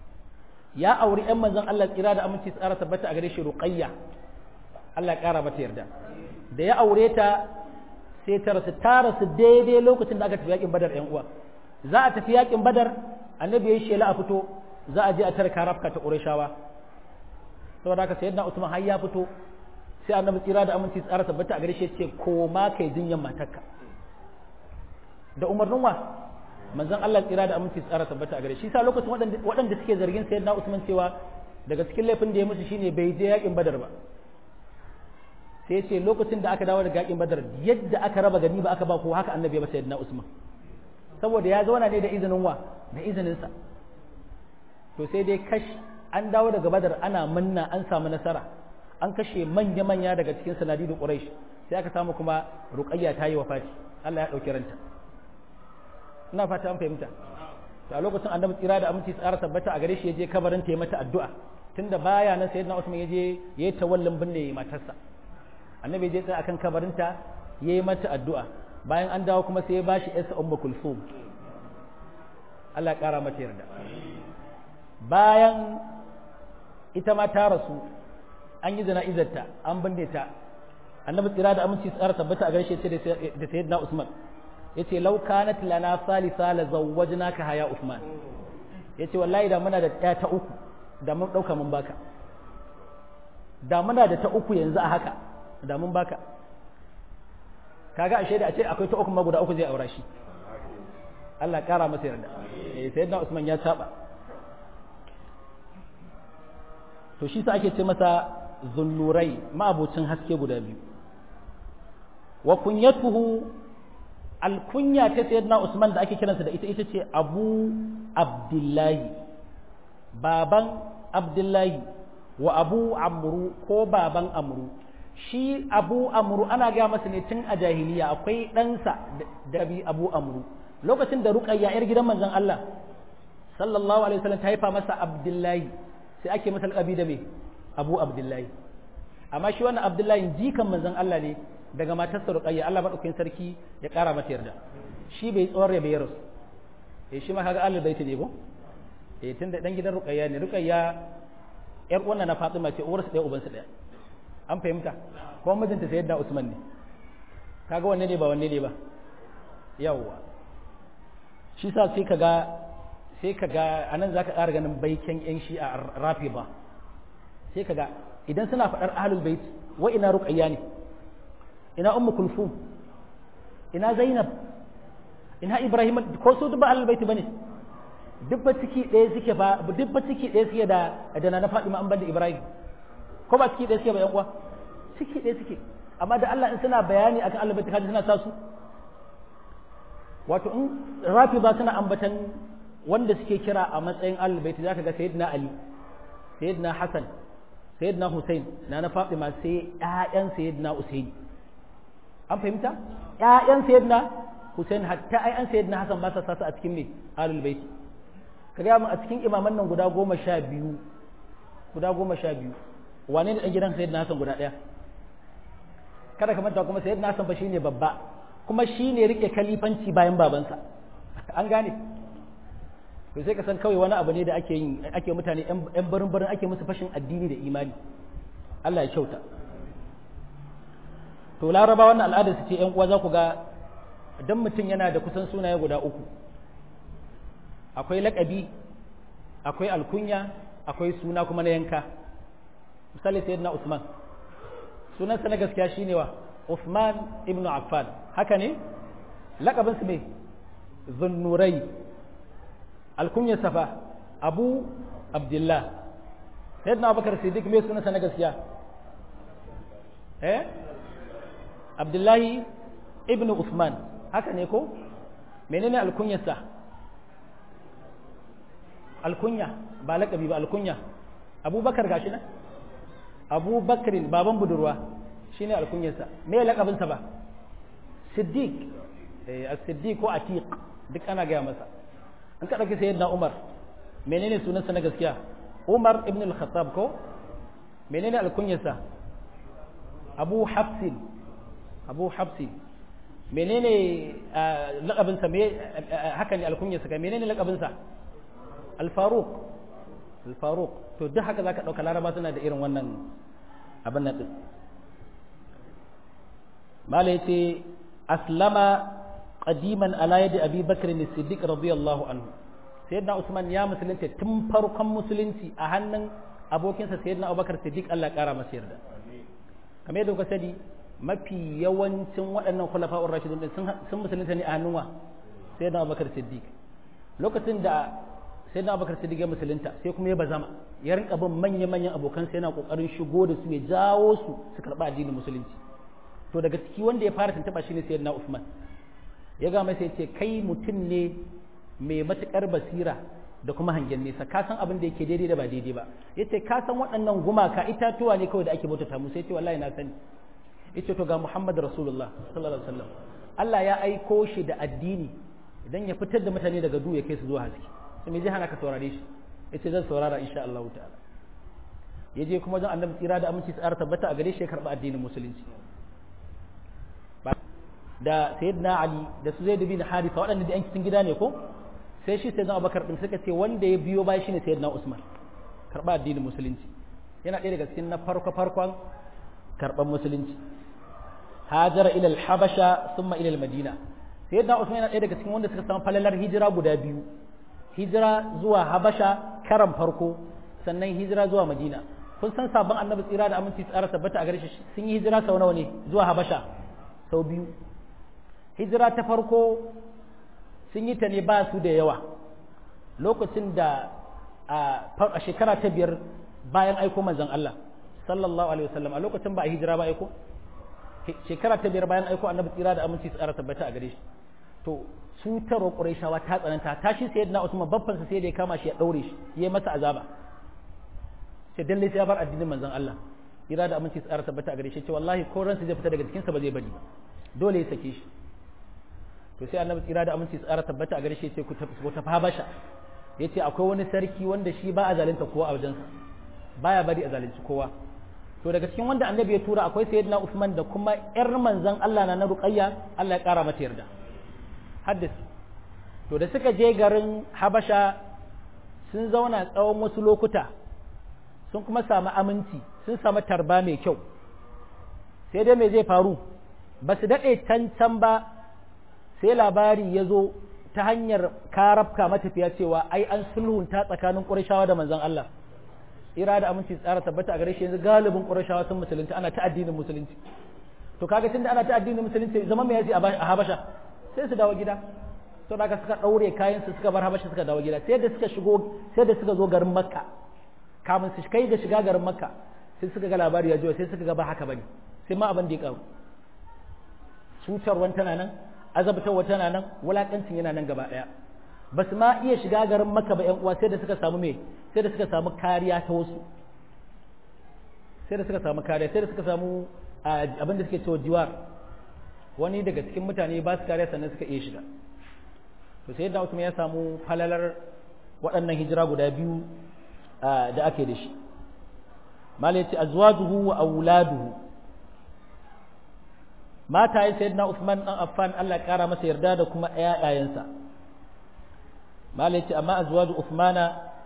ya auri ƴan manzon Allah tsira da aminci su ƙara tabbata a gare shi Ruqayya Allah ya ƙara mata yarda da ya aure ta sai ta rasu daidai lokacin da aka tafi yakin badar yan uwa za a tafi yakin badar annabi yayi shela a fito za a je a tare karafka ta qurayshawa saboda haka sayyidina usman har ya fito sai annabi tsira da aminci tsara tabbata a gare shi yace ko ma kai jinyan matarka da umarnin wa manzon Allah tsira da aminci tsara tabbata a gare shi sa lokacin waɗanda suke zargin sayyidina usman cewa daga cikin laifin da ya musu shine bai je yakin badar ba sai ce lokacin da aka dawo daga yakin badar yadda aka raba gani ba aka ba ko haka annabi ya ba sayyidina usman saboda ya zauna ne da izinin wa da izinin sa to sai dai kash an dawo daga badar ana munna an samu nasara an kashe manya manya daga cikin sanadidu quraish sai aka samu kuma ruqayya ta yi wafati Allah ya dauki ranta ina fata an fahimta to a lokacin annabi tsira da aminci tsara tabbata a gare shi yaje kabarin ta yi mata addu'a tunda baya nan sayyidina usman yaje yayi tawallin binne matarsa annabi je tsaya akan kabarinta yayi mata addu'a bayan an dawo kuma sai ya bashi yarsa ummu kulsum Allah ya kara mata yarda bayan ita ma ta rasu an yi jana'izarta an binne ta annabi tsira da aminci tsara tabbata a garshe sai da sayyidina Usman yace law kanat lana salisa la zawwajnaka haya Usman yace wallahi da muna da ɗaya ta uku da mun dauka mun baka da muna da ta uku yanzu a haka da mun baka kaga ashe da a ce akwai ta uku ma guda uku zai aura shi Allah kara masa yarda sayyidina Usman ya saba to shi sa ake ce masa zullurai ma'abucin haske guda biyu wa kunyatuhu alkunya ta sayyidina Usman da ake kiransa da ita ce Abu Abdullahi baban Abdullahi wa Abu Amru ko baban Amru shi Abu Amru ana gaya masa ne tun a jahiliya akwai ɗansa da bi Abu Amru lokacin da Ruqayya yar gidan manzon Allah sallallahu alaihi wasallam ta haifa masa Abdullahi sai ake masa alƙabi da me Abu Abdullahi amma shi wannan Abdullahi jikan manzon Allah ne daga matarsa Ruqayya Allah madaukakin sarki ya ƙara mata yarda shi bai tsawon rabe ya rasu shi ma kaga Allah baiti ne ko tunda dan gidan Ruqayya ne Ruqayya yar wannan na Fatima ce uwarsa ɗaya ubansa ɗaya an fahimta kuma mijinta sayyidina Usman ne kaga wanne ne ba wanne ne ba yawwa shi sa sai kaga anan zaka ƙara ganin baiken yan shi a Rafida sai kaga idan suna faɗar ahlul bait wa ina Ruqayya ne ina ummu kulthum ina Zainab ina Ibrahim ko su duk ba ahlul bait bane duk ba ciki ɗaya suke fa duk ba ciki ɗaya suke da na Fatima an banda Ibrahim ko ba ciki ɗaya suke ba yan uwa ciki ɗaya suke amma da Allah in suna bayani akan ahlul bait kaji suna sa su wato in Rafida suna ambatan wanda suke kira a matsayin ahlul bait zaka ga sayyidina Ali sayyidina Hassan sayyidina Hussein na Fatima sai ƴaƴan sayyidina Usaini an fahimta ƴaƴan sayyidina Hussein hatta ƴaƴan sayyidina Hassan ba sa sasa a cikin me ahlul bait kaga mu a cikin imaman nan guda 12 wane ne dan gidan sayyidina Hassan guda daya kada ka manta kuma sayyidina Hassan fa shine babba kuma shine rike kalifanci bayan babansa an gane to sai ka san kawai wani abu ne da ake mutane yan barin ake musu fashin addini da imani Allah ya kyauta to laraba wannan al'adar su ce yan uwa za ku ga dan mutum yana da kusan sunaye guda uku akwai laƙabi akwai alkunya akwai suna kuma na yanka misali sayyidina Usman sunansa na gaskiya shine wa Uthman ibn Affan haka ne laƙabinsa mai Zunnurai alkunya safa Abu Abdullah sayyidina Abubakar Siddiq mai sunansa na gaskiya Abdullahi ibn Uthman haka ne ko menene alkunyarsa alkunya ba laƙabi ba alkunya Abubakar gashi na Abubakarin baban budurwa shine alkunyarsa me laƙabinsa ba Siddiq as-Siddiq ko Atiq duk ana gaya masa an ka dauki sayyidina Umar menene sunansa na gaskiya Umar ibn al-Khattab ko menene alkunyarsa Abu Hafsin menene laƙabinsa me haka ne alkunyarsa kai menene laƙabinsa Al-Faruq to duk haka zaka dauka laraba suna da irin wannan abin nan din mala yace aslama qadiman ala yadi Abi Bakr as-Siddiq radiyallahu anhu sayyidina Usman ya musulunta tun farkon musulunci a hannun abokinsa sayyidina Abubakar Siddiq Allah ya kara masa yarda kamar yadda kuka sani mafi yawancin waɗannan khulafa'ur rashidun sun musulunta ne a hannun wa sayyidina Abubakar Siddiq lokacin da sayyidina Abubakar Siddiq ya musulunta sai kuma ya bazama ya rinka bin manya-manyan abokansa yana kokarin shigo da su ya jawo su karɓa addinin musulunci to daga ciki wanda ya fara tantaba shine sayyidina Uthman ya ga mai sai ce kai mutum ne mai matukar basira da kuma hangen nesa ka san abin da yake daidai da ba daidai ba yace ka san waɗannan gumaka itatuwa ne kawai da ake bautata mu sai ce wallahi na sani yace to ga Muhammad Rasulullah sallallahu alaihi wasallam Allah ya aiko shi da addini idan ya fitar da mutane daga duhu ya kai su zuwa haske sai me zai hana ka saurare shi yace zan saurara insha Allah ta'ala yaje kuma zan annabi tsira da aminci tsara tabbata a gare shi ya karba addinin musulunci da sayyidina Ali da su Zaid bin Haritha waɗanda da yan cikin gida ne ko sai shi sayyidina Abubakar din suka ce wanda ya biyo bai shine sayyidina Usman karba addinin musulunci yana ɗaya daga cikin na farkon karban musulunci hajara ila al-habasha thumma ila al-madina sayyidina Usman yana ɗaya daga cikin wanda suka samu falalar hijira guda biyu hijira zuwa habasha karan farko sannan hijira zuwa madina kun san sabon annabi tsira da aminci tsara tabbata a gare shi sun yi hijira sau nawa ne zuwa habasha sau biyu hijira ta farko sun yi ta ne ba su da yawa lokacin da a shekara ta 5 bayan aiko manzon Allah sallallahu alaihi wasallam a lokacin ba a hijira ba aiko shekara ta 5 bayan aiko annabi tsira da aminci tsara tabbata a gare shi to cutarwa Qurayshawa ta tsananta tashi sayyidina Usman babban sa sai da ya kama shi ya daure shi yayi masa azaba sai dalle sai ya bar addinin manzon Allah tsira da aminci tsara tabbata a gare shi ce wallahi ko ransa zai fita daga cikin sa ba zai bari ba dole ya sake shi to sai annabi tsira da aminci tsara tabbata a gare shi ce ku tafi Habasha yace akwai wani sarki wanda shi ba a zalunta kowa a wajensa baya bari a zalunci kowa to daga cikin wanda annabi ya tura akwai sayyidina Usman da kuma yar manzon Allah na Ruqayya Allah ya kara mata yarda haddis to da suka je garin Habasha sun zauna tsawon wasu lokuta sun kuma samu aminci sun samu tarba mai kyau sai dai me zai faru ba su daɗe can ba sai labari ya zo ta hanyar karafka matafiya cewa ai an sulhunta tsakanin Qurayshawa da manzon Allah ira da aminci tsara tabbata a gare shi yanzu galibin Qurayshawa sun musulunci ana ta addinin musulunci to kaga tunda ana ta addinin musulunci zama me yaji a Habasha sai su dawo gida to da suka daure kayan su suka bar Habasha suka dawo gida sai da suka zo garin Makka kamun su kai ga shiga garin Makka sai suka ga labari ya jiwa sai suka ga ba haka bane sai ma abin da ya karu cutarwan tana nan azabtarwa tana nan wulakancin yana nan gaba daya ba su ma iya shiga garin Makka ba ƴan uwa sai da suka samu sai da suka samu kariya ta wasu sai da suka samu kariya sai da suka samu abin da suke cewa jiwar wani daga cikin mutane ba su kariya sannan suka iya shiga to sai da Usman ya samu falalar waɗannan hijira guda biyu da ake da shi malai ce azwajuhu wa auladuhu matayen sayyidina Usman dan Affan Allah kara masa yarda da kuma ƴaƴayensa malai ce amma azwaju Usmana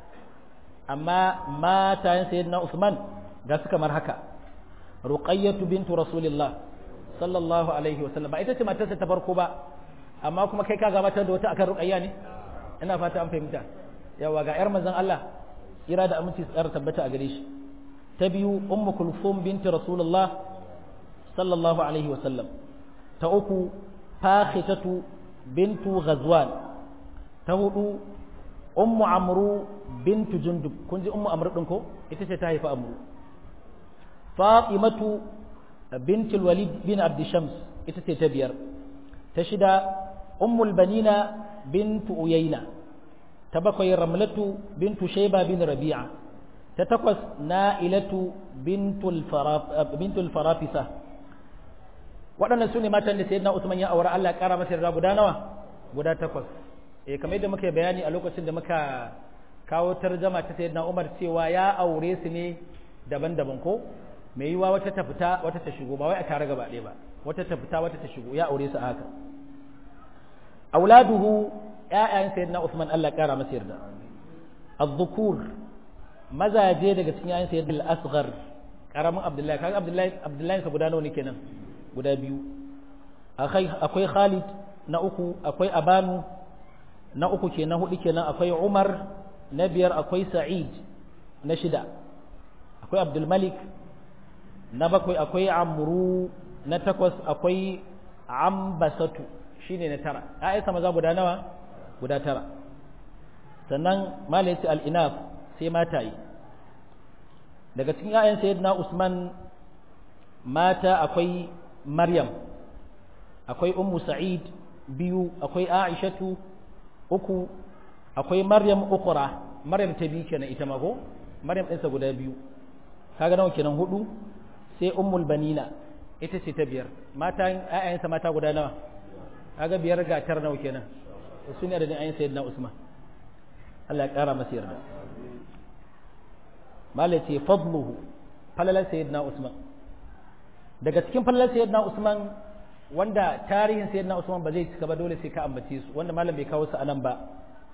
amma matayen sayyidina Usman ga su kamar haka Ruqayyatu bintu Rasulillah sallallahu alaihi wasallam ba ita ce matarsa ta farko ba amma kuma kai ka gabatar da wata akan Ruqayya ne ina fata an fahimta yawa ga ƴar manzon Allah kira da aminci tsara tabbata a gare shi ta biyu ummu kulthum binti rasulullah sallallahu alaihi wa sallam ta uku fakhitatu bintu ghazwan ta hudu ummu amru bintu jundub kun ji ummu amru din ko ita ce ta haifa amru fatimatu binti walid bin abd shams ita ce ta biyar ta shida ummul banina bintu uyayna ta bakwai ramlatu bintu shayba bin rabi'a ta takwas na'ilatu bintul farafisa waɗannan su ne matan da sayyidina Usman ya aure Allah ƙara masa yarda guda nawa guda takwas kamar yadda muka bayani a lokacin da muka kawo tarjama ta sayyidina Umar cewa ya aure su ne daban-daban ko mai yiwa wata ta fita wata ta shigo ba wai a tare gaba ɗaya ba wata ta fita wata ta shigo ya aure su a haka auladuhu ƴaƴan sayyidina Usman Allah ƙara masa yarda az-zukur mazaje daga cikin ƴaƴan sayyidina al-asghar karamin Abdullahi kaga Abdullahi sa guda nawa ne kenan guda biyu akwai Khalid na uku akwai Abanu na uku kenan hudu kenan akwai Umar na biyar akwai Sa'id na shida akwai Abdul Malik na bakwai akwai Amru na takwas akwai Ambasatu shine na tara ƴaƴansa maza guda nawa guda tara sannan malai ce al-inaf sai mataye daga cikin ƴaƴan sayyidina Usman mata akwai Maryam akwai Ummu Sa'id biyu akwai Aishatu uku akwai Maryam ukhra Maryam ta biyu kenan ita ma ko Maryam ɗinsa guda biyu kaga nawa kenan hudu sai Ummul Banina ita ce ta biyar mata ƴaƴansa mata guda nawa kaga biyar ga tar nawa kenan su ne da ƴaƴan sayyidina Usman Allah ya kara masa yarda malace fadluhu falalan sayyidina Usman daga cikin falalan sayyidina Usman wanda tarihin sayyidina Usman ba zai cika ba dole sai ka ambace su wanda malam bai kawo su anan ba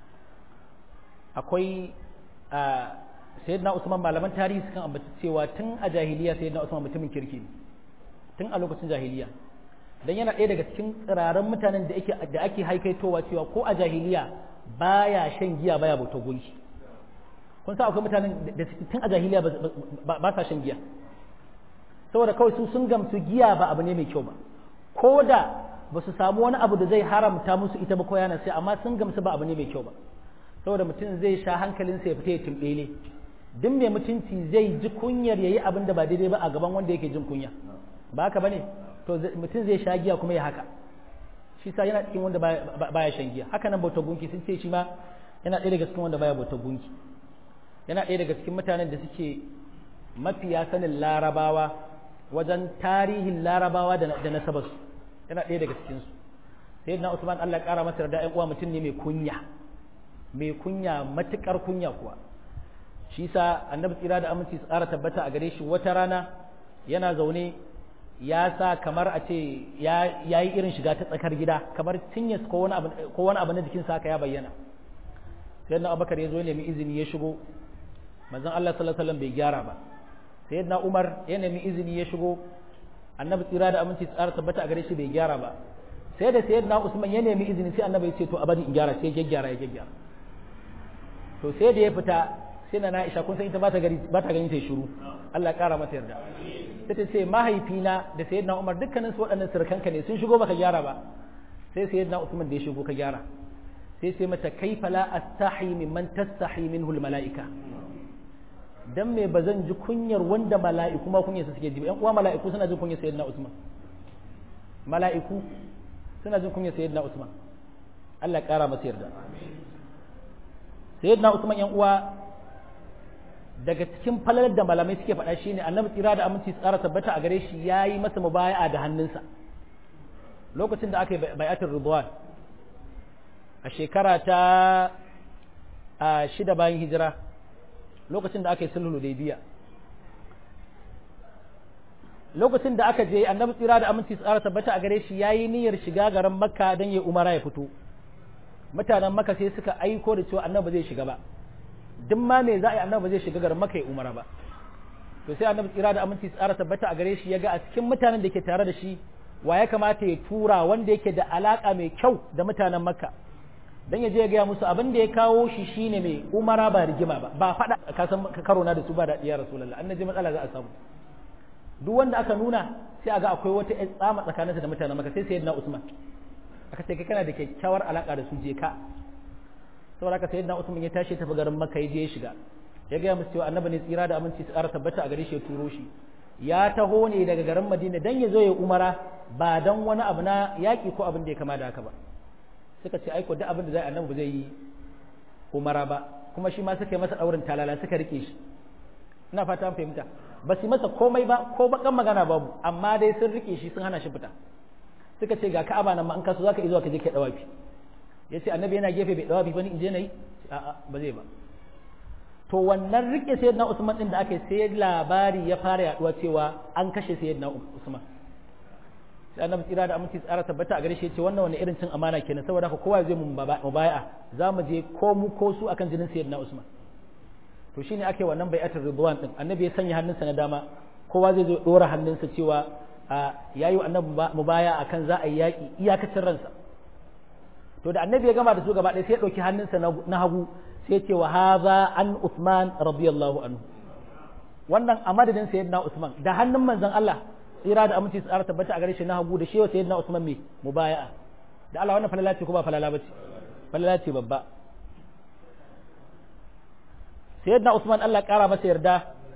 akwai sayyidina Usman malaman tarihi sukan ambaci cewa tun a jahiliya sayyidina Usman mutumin kirki ne tun a lokacin jahiliya dan yana ɗaya daga cikin tsiraran mutanen da ake haikaitowa cewa ko a jahiliya baya shan giya baya bautar gunki kun sa akwai mutanen da tun a jahiliya ba sa shan giya saboda kawai su sun gamsu giya ba abu ne mai kyau ba ko da ba su samu wani abu da zai haramta musu ita ba ko yana sai amma sun gamsu ba abu ne mai kyau ba saboda mutum zai sha hankalinsa ya fita ya tumbele duk mai mutunci zai ji kunyar yayi abin da ba daidai ba a gaban wanda yake jin kunya ba haka bane to mutum zai sha giya kuma ya haka shi sa yana cikin wanda baya shan giya haka nan bautar gunki sun ce shi ma yana ɗaya daga cikin wanda baya bautar gunki yana ɗaya daga cikin mutanen da suke mafiya sanin larabawa wajen tarihin larabawa da nasabarsu yana ɗaya daga cikinsu sai na Usman Allah ƙara masa da ƴan uwa mutum ne mai kunya matuƙar kunya kuwa shi sa annabi tsira da aminci tsara tabbata a gare shi wata rana yana zaune ya sa kamar a ce ya yi irin shiga ta tsakar gida kamar cinyas ko wani abu na jikinsa haka ya bayyana sai na Abubakar ya zo nemi izini ya shigo manzon Allah sallallahu alaihi wasallam bai gyara ba sayyidina Umar ya nemi izini ya shigo annabi tsira da aminci tsara tabbata a gare shi bai gyara ba sai da sayyidina Usman ya nemi izini sai annabi ya ce to abadi in gyara sai ya gyara to sai da ya fita sai na Aisha kun san ita ba ta gani ta shiru Allah ya kara mata yarda sai ta ce mahaifina da sayyidina Umar dukkanin su waɗannan surukanka ne sun shigo baka gyara ba sai sayyidina Usman da ya shigo ka gyara sai mata kaifa la astahi mimman tastahi minhu al malaika dan me bazan ji kunyar wanda mala'iku ma kunyarsa suke ji ƴan uwa mala'iku suna jin kunyar sayyidina Usman mala'iku suna jin kunyar sayyidina Usman Allah ya kara masa yarda sayyidina Usman yan uwa daga cikin falalar da malamai suke faɗa shine annabi tsira da aminci tsara tabbata a gare shi yayi masa mubaya'a da hannunsa lokacin da aka yi bai'atul ridwan a shekara ta 6 bayan hijira lokacin da aka yi sulhul hudaybiya lokacin da aka je annabi tsira da aminci tsara tabbata a gare shi yayi niyyar shiga garin makka dan ya umara ya fito mutanen makka sai suka aiko da cewa annabi zai shiga ba duk ma me za a yi annabi zai shiga garin makka ya umara ba to sai annabi tsira da aminci tsara tabbata a gare shi ya ga a cikin mutanen da ke tare da shi wa ya kamata ya tura wanda yake da alaka mai kyau da mutanen makka dan ya je ya ga musu abin da ya kawo shi shine mai umara ba rigima ba fada ka san karo na da su ba da ya rasulullahi annabi matsala za a samu duk wanda aka nuna sai aga akwai wata tsama tsakaninsa da mutanen makka sai sayyidina usman aka ce kai kana da kyakkyawar alaka da su je ka saboda haka sayyidina usman ya tashi tafi garin makka ya je ya shiga ya ga musu cewa annabi ne tsira da aminci su ƙara tabbata a gare shi ya turo shi ya taho ne daga garin madina dan ya zo ya umara ba dan wani abu na yaki ko abin da ya kama da haka ba suka ce aiko duk abin da zai annabi zai yi umara ba kuma shi ma suka yi masa daurin talala suka rike shi ina fata an fahimta ba su masa komai ba ko bakan magana babu amma dai sun rike shi sun hana shi fita suka ce ga ka'aba nan ma an kaso zaka izo ka je ka dawafi yace annabi yana gefe bai dawafi bane in je nayi a'a ba zai ba to wannan rike sayyidina Usman din da ake sai labari ya fara yaduwa cewa an kashe sayyidina Usman sai annabi tsira da aminci tsara tabbata a gare shi yace wannan wani irin cin amana kenan saboda haka kowa zai mu mubai'a zamu je ko mu ko su akan jinin sayyidina Usman to shine ake wannan bai'atul ridwan din annabi ya sanya hannunsa na dama kowa zai zo dora hannunsa cewa yayi annabi mubaya akan za a yi yaki iyakacin ransa to da annabi ya gama da su gaba ɗaya sai ya dauki hannunsa na hagu sai ya ce wa hadha an Uthman radiyallahu anhu wannan a madadin sayyidina Usman da hannun manzon Allah tsira da aminci tsara tabbata a gare shi na hagu da shi wa sayyidina Usman me mubaya'a da Allah wannan falala ce ko ba falala bace falala ce babba sayyidina Usman Allah ƙara masa yarda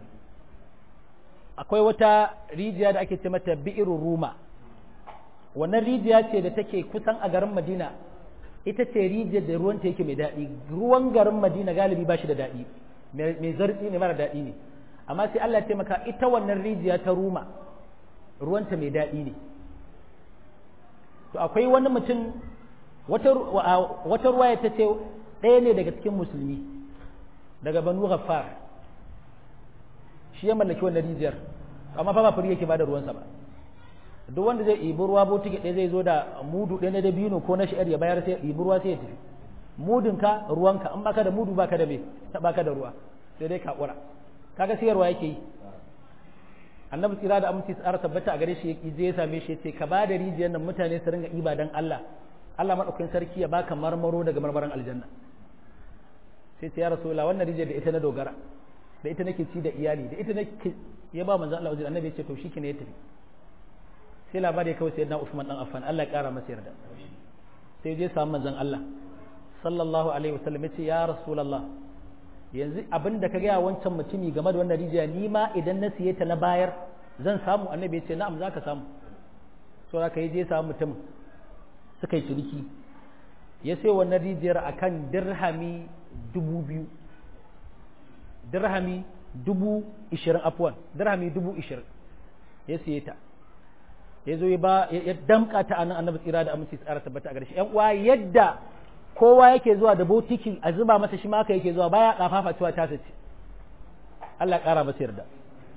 akwai wata rijiya da ake ce mata bi'irur ruma wannan rijiya ce da take kusan a garin Madina ita ce rijiyar da ruwanta yake mai daɗi ruwan garin Madina galibi ba shi da daɗi mai zartsi ne mara daɗi ne amma sai Allah ya taimaka ita wannan rijiya ta ruma ruwanta mai daɗi ne to akwai wani mutum wata ruwaya ta ce ɗaya ne daga cikin musulmi daga banu ghaffar shi ya mallaki wannan rijiyar amma fa ba fari yake bada ruwansa ba duk wanda zai ibi ruwa botiki ɗaya zai zo da mudu ɗaya na dabino ko na shi'ar ya bayar sai ibi ruwa sai ya tafi mudinka ruwanka in baka da mudu baka da me baka da ruwa sai dai ka kura kaga siyarwa yake yi annabi tsira da aminci tsara tabbata a gare shi ya je ya same shi ya ce ka bada rijiyar nan mutane su ringa iba dan Allah Allah madaukakin sarki ya baka marmaro daga marmaran aljanna sai ya rasulullah wannan rijiyar da ita na dogara da ita nake ci da iyali da ita nake ya ba manzo Allah wajen annabi ya ce to shikenan ya tafi sai labari kawai sayyidina Uthman dan Affan Allah ya kara masa yarda sai je samu manzon Allah sallallahu alaihi wasallam yace ya rasulullah yanzu abinda ka ga wancan mutumi game da wannan rijiya ni ma idan na siye ta na bayar zan samu annabi ya ce na'am zaka samu so da kai je samu mutum suka yi ciniki ya sai wannan rijiyar akan dirhami 2000 dirhami 20,000 afwan dirhami 20,000 ya siye ta ya zo ya damka ta anan annabi tsira da aminci tsara tabbata a garshe yan uwa yadda kowa yake zuwa da botiki a zuba masa shi ma haka yake zuwa baya kafafa cewa ta sace Allah ya kara masa yarda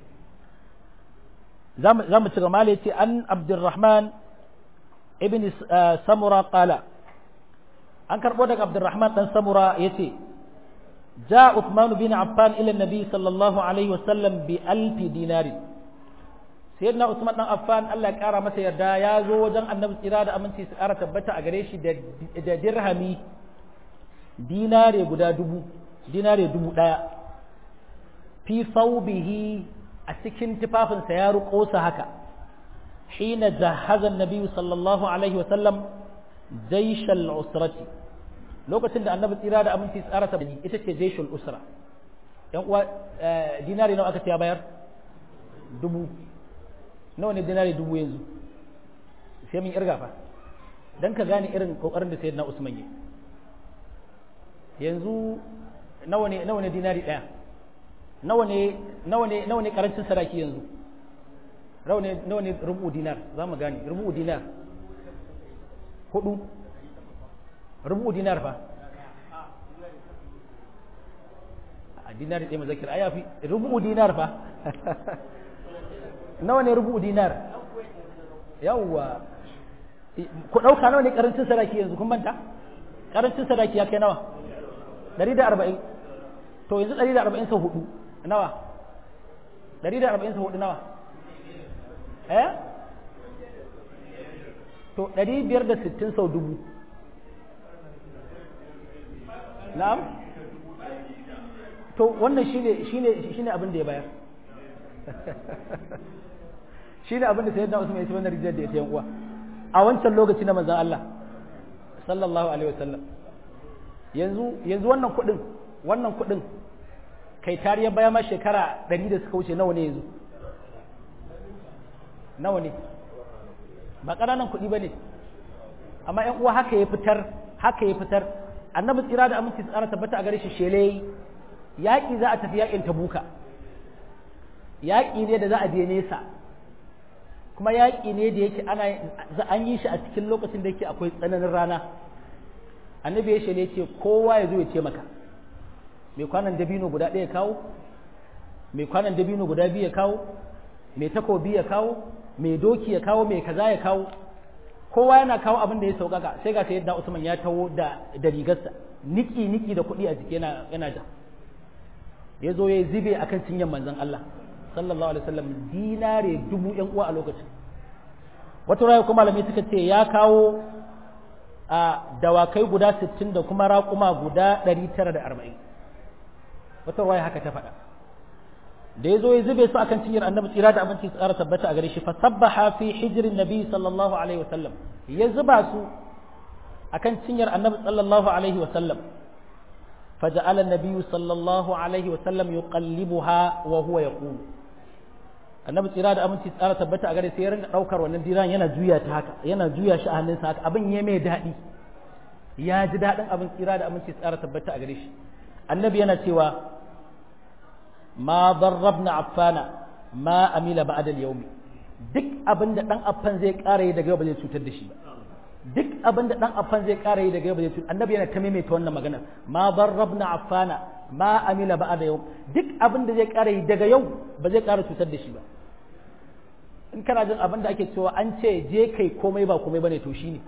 zamu ci gaba yace an Abdurrahman ibn Samura qala an karbo daga Abdurrahman dan Samura yace جاء عثمان بن عفان إلى النبي صلى الله عليه وسلم ب1000 دينار سيدنا عثمان بن عفان الله يقرا masa yarda ya zo wajen annabi tsira da aminci su ƙara tabbata a gare shi da dirhami dinare guda 1000 dinare 1000 fi thawbihi a cikin tufafinsa ya ruƙo sa haka hina jahaza annabi sallallahu alaihi wasallam jaysh al-usrati lokacin da annabi tsira da aminci tsara ta ita ce jaishul usra yan uwa dinari nawa aka ce ya bayar 1000 nawa ne dinari 1000 yanzu sai mun irga fa dan ka gane irin kokarin da sayyidina Usman yi yanzu nawa ne dinari ɗaya nawa ne karancin sadaki yanzu nawa ne rubu dinar za mu gane rubu dinar 4 rubu dinar fa a dinari ɗaya mazakir a yafi rubu dinar fa nawa ne rubu dinar yawwa ku ɗauka nawa ne karancin sadaki yanzu kun manta karancin sadaki ya kai nawa 140 to yanzu 140 sau 4 nawa 140 sau 4 nawa to 560 sau 1000 na'am to wannan shine abin da ya bayar shine abin da sayyidina Usman ya ce wannan rijiyar da ya tayan uwa a wancan lokaci na manzon Allah sallallahu alaihi wasallam yanzu wannan kudin kai tariyar baya ma shekara 100 da suka wuce nawa ne yanzu nawa ne ba ƙananan kuɗi ba ne amma ƴan uwa haka ya fitar annabi tsira da aminci tsara tabbata a gare shi shele yaƙi za a tafi yaƙin tabuka yaƙi ne da za a je nesa kuma yaƙi ne da yake an yi shi a cikin lokacin da yake akwai tsananin rana annabi ya shele ce kowa ya zo ya taimaka mai kwanan dabino guda ɗaya kawo mai kwanan dabino guda biyu ya kawo mai takobi ya kawo mai doki ya kawo mai kaza ya kawo kowa yana kawo abin da ya sauƙaƙa sai ga sayyidina Usman ya tawo da rigarsa niki da kuɗi a jiki yana da ya zo ya zube akan cinyar manzon Allah sallallahu alaihi wasallam dinare 1000 ƴan uwa a lokacin wata raya kuma malamai suka ce ya kawo a dawakai guda 60 da kuma raƙuma guda 940 wata raya haka ta faɗa da ya zo ya zube su akan cinyar annabi tsira da abinci su ƙara tabbata a gare shi fa sabbaha fi hijrin nabi sallallahu alaihi wasallam ya zuba su akan cinyar annabi sallallahu alaihi wasallam فجعل النبي صلى الله عليه وسلم يقلبها وهو يقول annabi tsira da aminci tsara tabbata a gare sai ya rinka daukar wannan diran yana juya ta haka yana juya shi a hannunsa haka abin ya mai daɗi ya ji daɗin abin tsira da aminci tsara tabbata a gare shi annabi yana cewa ma darrabna affana ma amila ba'da al-yawm duk abin da dan affan zai ƙara yi daga yau ba zai cutar da shi ba duk abin da dan affan zai ƙara yi daga yau ba zai cutar annabi yana ta maimaita wannan magana ma darrabna affana ma amila ba'da yawm duk abin da zai ƙara yi daga yau ba zai ƙara cutar da shi ba in kana jin abin da ake cewa an ce je kai komai ba komai bane to shine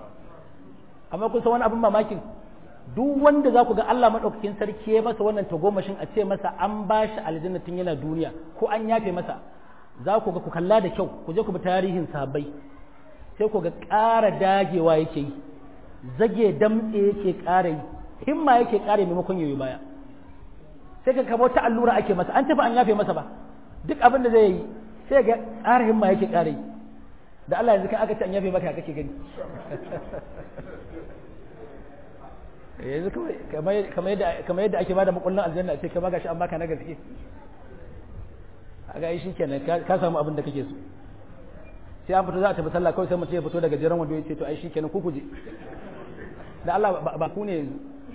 amma kun san wani abin mamakin duk wanda za ku ga Allah madaukakin sarki ya masa wannan tagomashin a ce masa an ba shi aljanna tun yana duniya ko an yafe masa za ku ga ku kalla da kyau ku je ku bi tarihin sahabbai sai ku ga ƙara dagewa yake yi zage damtse yake ƙara yi himma yake ƙara maimakon yayi baya sai ka kabo ta allura ake masa an tafi an yafe masa ba duk abin da zai yi sai ga ƙara himma yake ƙara yi da Allah yanzu kai aka ce an yafe maka kake gani yanzu kamar yadda ake bada makullin aljanna ce ka baga shi an baka na gaske a ga shi kenan ka samu abin da kake so sai an fito za a tafi sallah kawai sai mutum ya fito daga jiran wando ya ce to ai shi kenan ku kuje da Allah ba ku ne yanzu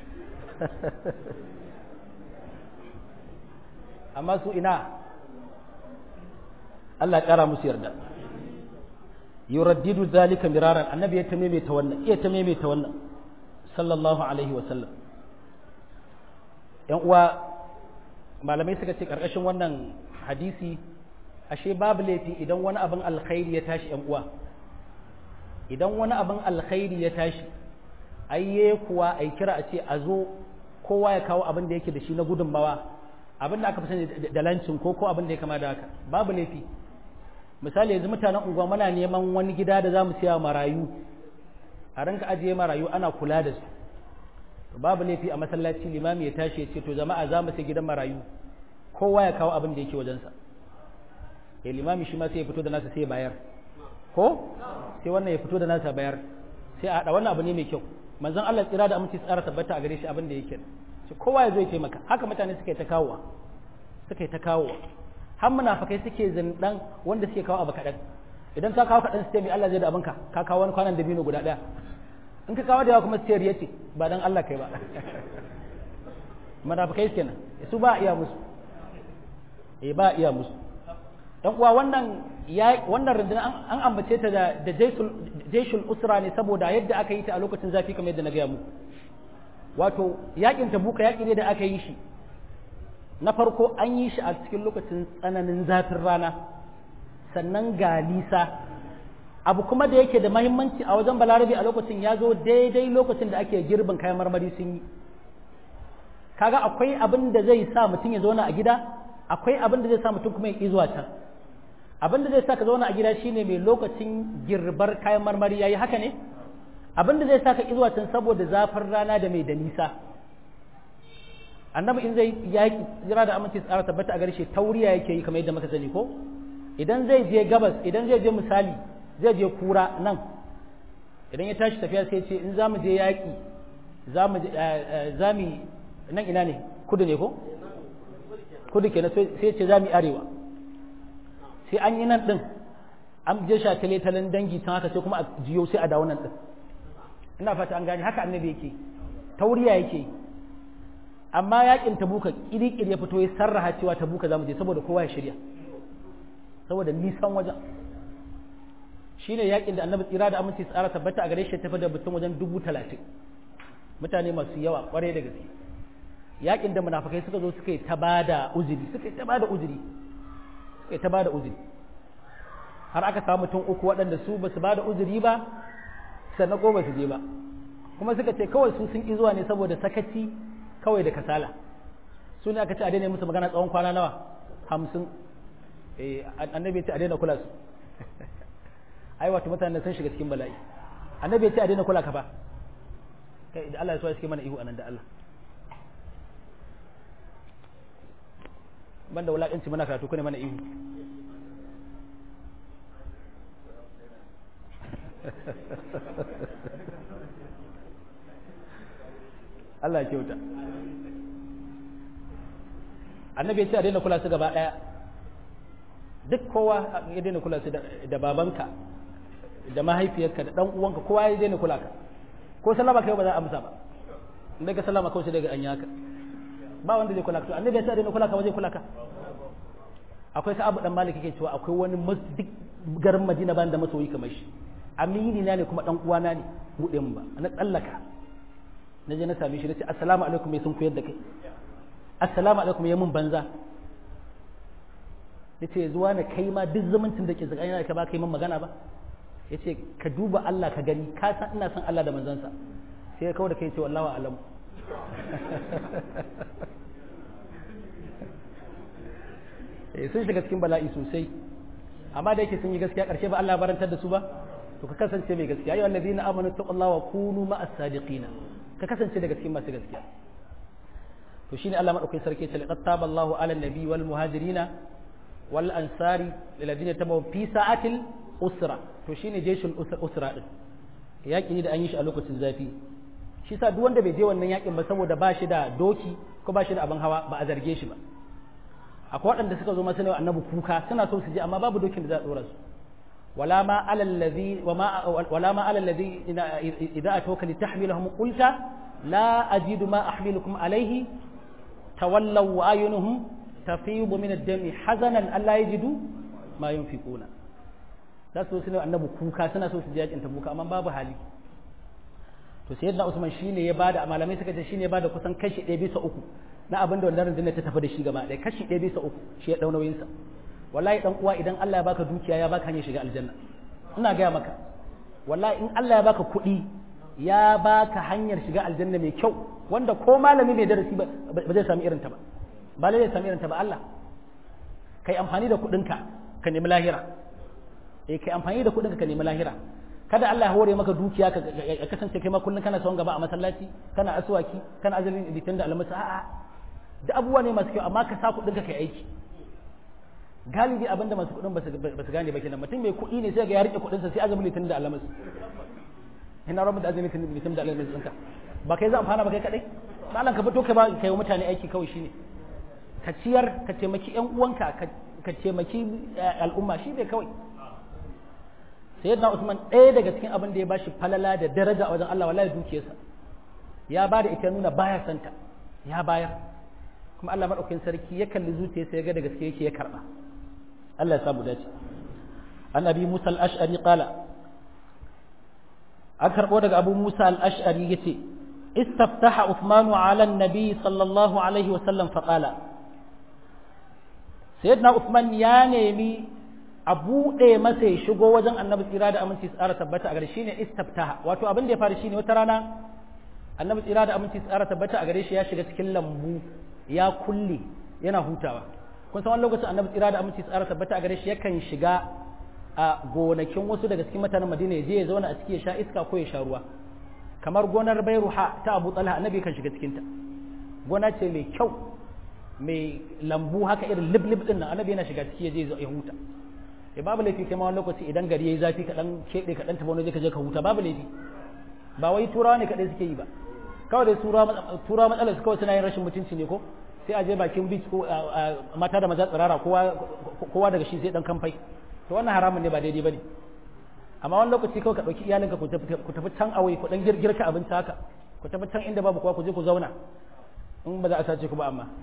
amma su ina Allah ya kara musu yarda yuraddidu zalika miraran annabi ya tameme ta wannan sallallahu alaihi wasallam yan uwa malamai suka ce karkashin wannan hadisi ashe babu laifi idan wani abin alkhairi ya tashi yan uwa idan wani abin alkhairi ya tashi ayye kuwa ai kira a ce a zo kowa ya kawo abin da yake da shi na gudunmawa abin da aka fi sani da lancin ko abin da ya kama da haka babu laifi misali yanzu mutanen unguwa muna neman wani gida da za mu siya marayu a ranka ajiye marayu ana kula da su to babu laifi a masallaci limami ya tashi ya ce to jama'a za mu sai gidan marayu kowa ya kawo abin da yake wajensa ya limami shi ma sai ya fito da nasa sai ya bayar ko sai wannan ya fito da nasa bayar sai a haɗa wannan abu ne mai kyau manzon Allah tsira da aminci tsara tabbata a gare shi abin da yake shi kowa ya zo ya taimaka haka mutane suka yi ta kawowa har munafikai suke zindan wanda suke kawo abu kaɗan idan ka kawo kaɗan sai mai Allah zai da abinka ka kawo wani kwanan dabino guda ɗaya in ka kawo da yawa kuma sai riya ce ba dan Allah kai ba munafikai kenan su ba iya musu ba iya musu dan uwa wannan rundunar an ambace ta da jaishul usra ne saboda yadda aka yi ta a lokacin zafi kamar yadda na gaya muku wato yakin tabuka yaki ne da aka yi shi na farko an yi shi a cikin lokacin tsananin zafin rana sannan ga nisa abu kuma da yake da mahimmanci a wajen balarabe a lokacin ya zo daidai lokacin da ake girbin kayan marmari sun yi kaga akwai abin da zai sa mutum ya zauna a gida akwai abin da zai sa mutum kuma ya ƙi zuwa can abin da zai sa ka zauna a gida shine mai lokacin girbar kayan marmari yayi haka ne abin da zai sa ka ƙi zuwa can saboda zafin rana da mai da nisa annabi in zai yaƙi jira da aminci tsara tabbata a gare shi tauriya yake yi kamar yadda muka sani ko idan zai je gabas idan zai je misali zai je kura nan idan ya tashi tafiya sai ce in za mu je yaƙi za mu nan ina ne kudu ne ko kudu kenan sai ce za mu arewa sai an yi nan din an je shatale talan dangi can haka sai kuma a jiyo sai a dawo nan din ina fata an gane haka annabi yake tauriya yake amma yakin tabuka kirikiri ya fito ya sarraha cewa tabuka za mu je saboda kowa ya shirya saboda nisan wajen shine yakin da annabi tsira da aminci tsara tabbata a gare shi tafi da mutum wajen 30,000 mutane masu yawa kwarai da gaske yakin da munafikai suka zo suka yi ta bada uzuri har aka samu mutum uku waɗanda su basu bada uzuri ba sannan ko basu je ba kuma suka ce kawai su sun ki zuwa ne saboda sakaci kawai da kasala su ne aka ce a daina musu magana tsawon kwana nawa 50 annabi ya ce a daina kula su ai wato mutanen sun shiga cikin bala'i annabi ya ce a daina kula ka ba kai da Allah ya so ya suke mana ihu anan da Allah banda wulakanci muna karatu ko ne mana ihu Allah ya kyauta annabi ya ce a daina kula su gaba daya duk kowa ya daina kula su da babanka da mahaifiyarka da dan uwanka kowa ya daina kula ka ko sallama kai ba za a amsa ba in daga sallama kawai sai daga an yaka ba wanda zai kula ka to annabi ya ce a daina kula ka waje kula ka akwai sa'abu dan malik yake cewa akwai wani duk garin Madina ban da masoyi kamar shi amini na ne kuma dan uwana ne bude mun ba na tsallaka na je na same shi nace assalamu alaikum mai sun koyar da kai assalamu alaikum ya mun banza yace zuwa na kai ma duk zumuncin da ke tsakanin ka ba kai mun magana ba yace ka duba Allah ka gani ka san ina son Allah da manzansa sai ya kawo da kai ce wallahi a'lam sun shiga cikin bala'i sosai amma da yake sun yi gaskiya karshe ba Allah barantar da su ba to ka kasance mai gaskiya ayyuhal ladina amanu taqullaha wa kunu ma'as sadiqina ka kasance daga cikin masu gaskiya to shine Allah madaukakin sarki ce laqad taballahu ala nabi wal muhajirina wal ansari alladhina tabawu fi sa'atil usra to shine jeshul usra din yaki da an yi shi a lokacin zafi shi sa duk wanda bai je wannan yakin ba saboda ba shi da doki ko ba shi da abin hawa ba a zarge shi ba akwai waɗanda suka zo masu ne annabi kuka suna so su je amma babu dokin da za a dora su wala ma ala alladhi idza atawka litahmilahum qulta la ajidu ma ahmilukum alayhi tawallaw wa ayunuhum tafidu min ad-dami hazanan alla yajidu ma yunfiquna da su ne annabi kuka suna so su je yakin tabuka amma babu hali to sayyidina Usman shine ya bada malamai suka ce shine ya bada kusan kashi 1/3 na abin da wannan rundunar ta tafi da shi gaba ɗaya kashi 1/3 shi ya dau nauyin sa wallahi dan uwa idan Allah ya baka dukiya ya baka hanyar shiga aljanna ina gaya maka wallahi in Allah ya baka kuɗi ya baka hanyar shiga aljanna mai kyau wanda ko malami mai darasi ba zai sami irin ta ba ba zai sami irin ta ba Allah kai amfani da kuɗinka ka nemi lahira kai amfani da kuɗinka ka nemi lahira kada Allah ya hore maka dukiya ka kasance kai ma kullun kana son gaba a masallaci kana aswaki kana azumin litin da almasa a'a da abubuwa ne masu kyau amma ka sa kuɗinka kai aiki galibi abinda masu kuɗin ba su gane ba kenan mutum mai kuɗi ne sai ga ya rike kuɗinsa sai azumin litin da almasa ina rabu da azumin litin da almasa ɗinka ba kai za amfana ba kai kadai malam ka fito kai ba kai wa mutane aiki kawai shine ka ciyar ka taimaki ƴan uwanka ka taimaki al'umma shi ne kawai sayyidina Usman ɗaya daga cikin abin da ya bashi falala da daraja a wajen Allah wallahi dukiyarsa ya bada ita nuna baya santa ya bayar kuma Allah madaukakin sarki ya kalli zuciyarsa ya ga da gaske yake ya karba Allah ya samu dace an abi Musa al-Ash'ari qala an karbo daga Abu Musa al-Ash'ari yace istaftaha Uthman ala an-nabi sallallahu alaihi wa sallam fa qala sayyidina Uthman ya nemi a buɗe masa ya shigo wajen annabi tsira da aminci tsara tabbata a gare shi ne istaftaha wato abin da ya faru shine wata rana annabi tsira da aminci tsara tabbata a gare shi ya shiga cikin lambu ya kulle yana hutawa kun san wani lokacin annabi tsira da aminci tsara tabbata a gare shi yakan shiga a gonakin wasu daga cikin mutanen Madina ya je ya zauna a ciki ya sha iska ko ya sha ruwa kamar gonar Bairuha ta Abu Talha annabi kan shiga cikin ta gona ce mai kyau mai lambu haka irin liblib din nan annabi yana shiga ciki ya je ya huta ya babu laifi kai ma wani lokaci idan gari yayi zafi ka dan kebe ka dan tafi wani je ka je ka huta babu laifi ba wai turawa ne kadai suke yi ba kawai dai turawa matsalar su kawai suna yin rashin mutunci ne ko sai a je bakin beach ko mata da maza tsirara kowa daga shi sai dan kamfai to wannan haramun ne ba daidai bane amma wani lokaci kawai ka dauki iyalinka ku tafi can awai ku dan girka abinci haka ku tafi can inda babu kowa ku je ku zauna in ba za a sace ku ba amma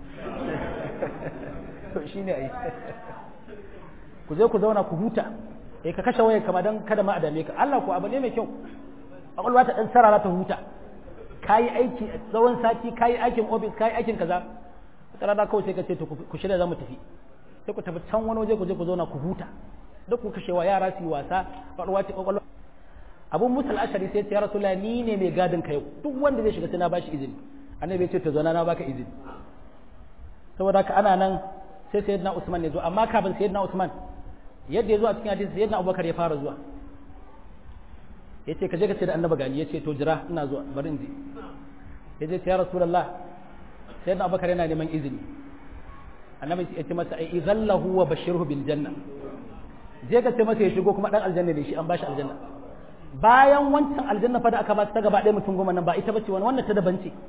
to shine ai ku je ku zauna ku huta ka kashe wayar kama dan kada ma a dame ka Allah ku abu ne mai kyau kwakwalwa ta dan sarara ta huta kayi aiki tsawon sati kayi aikin office kayi aikin kaza tsara da kawai sai ka ce to ku shirya zamu tafi sai ku tafi can wani waje ku je ku zauna ku huta duk ku kashe wa yara su yi wasa kwakwalwa ta kwakwalwa Abu Musa al-Ashari sai ya Rasulullahi ni ne mai gadin ka yau duk wanda zai shiga sai na bashi izini annabi ya ce to zauna na baka izini saboda haka ana nan sai sayyidina Usman ya zo amma kafin sayyidina Usman yadda ya zo a cikin hadisi sayyidina Abubakar ya fara zuwa yace ka je ka ce da annabi gani yace to jira ina zuwa bari in je yace ya Rasulullah sayyidina Abubakar yana neman izini annabi ya ce masa ai idhallahu wa bashirhu bil janna je ka ce masa ya shigo kuma dan aljanna ne shi an bashi aljanna bayan wancan aljanna fa da aka ba ta gaba ɗaya mutum goma nan ba ita bace wannan ta daban ce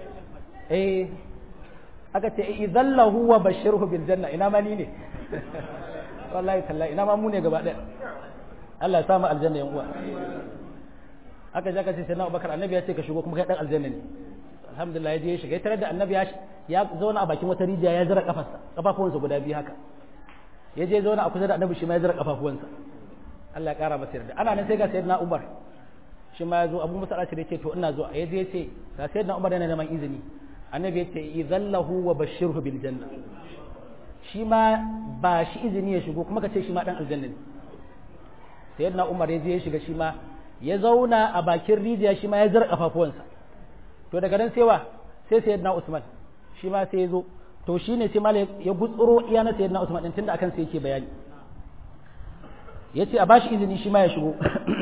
aka ce idhallahu wa bashirhu bil janna ina ma ni ne wallahi tallahi ina ma mu ne gaba ɗaya Allah ya samu aljanna yan uwa aka ja ka ce sai na Abubakar annabi ya ce ka shigo kuma kai dan aljanna ne alhamdulillah ya je ya shiga ya tarar da annabi ya zauna a bakin wata rijiya ya zira kafafuwansa guda biyu haka ya je zauna a kusa da annabi shi ma ya zira kafafuwansa Allah ya kara masa yarda ana nan sai ga sayyidina Umar shi ma ya zo Abu Musa al-Ashari ya ce to ina zuwa ya je ya ce ga sayyidina Umar yana neman izini annabi ya ce idhallahu wa bashirhu bil janna shi ma ba shi izini ya shigo kuma ka ce shi ma dan aljanna ne sayyidina Umar ya je ya shiga shi ma ya zauna a bakin rijiya shi ma ya zira kafafuwansa to daga nan sai sayyidina Usman shi ma sai ya zo to shine sai malai ya gutsuro iya na sayyidina Usman din tunda akan sai yake bayani yace a bashi izini shi ma ya shigo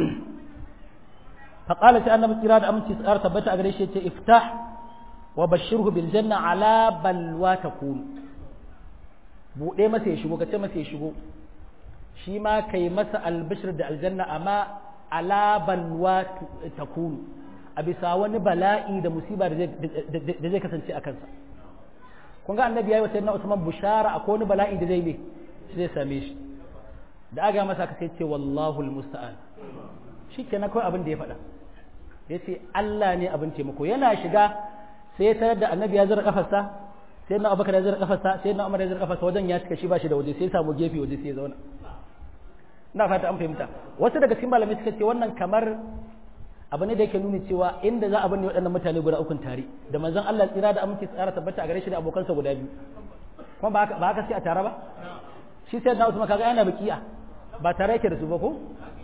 fa qala sai annabi kira da aminci tsar tabbata a gare shi yace iftah wa bashirhu bil janna ala balwa takun bude masa ya shigo kace masa ya shigo shi ma kai masa albishir da aljanna amma ala balwa takun a bisa wani bala'i da musiba da zai kasance a kansa kun ga annabi yayi wa sayyidina Usman bushara akwai wani bala'i da zai same shi da aga masa ka sai ce wallahu almusta'an shikenan kawai abin da ya faɗa yace Allah ne abin taimako yana shiga sai ya tarar da annabi ya zira kafarsa sayyidina Abubakar ya zira kafarsa sayyidina Umar ya zira kafarsa wajen ya cika shi ba shi da waje sai ya samu gefe waje sai ya zauna ina fata an fahimta wasu daga cikin malamai suka ce wannan kamar abu ne da yake nuni cewa inda za a binne waɗannan mutane guda ukun tare da manzon Allah tsira da aminci tsara tabbata a gare shi da abokansa guda biyu kuma ba haka sai a tare ba shi sai na Usman kaga yana bakiya ba tare yake da su ba ko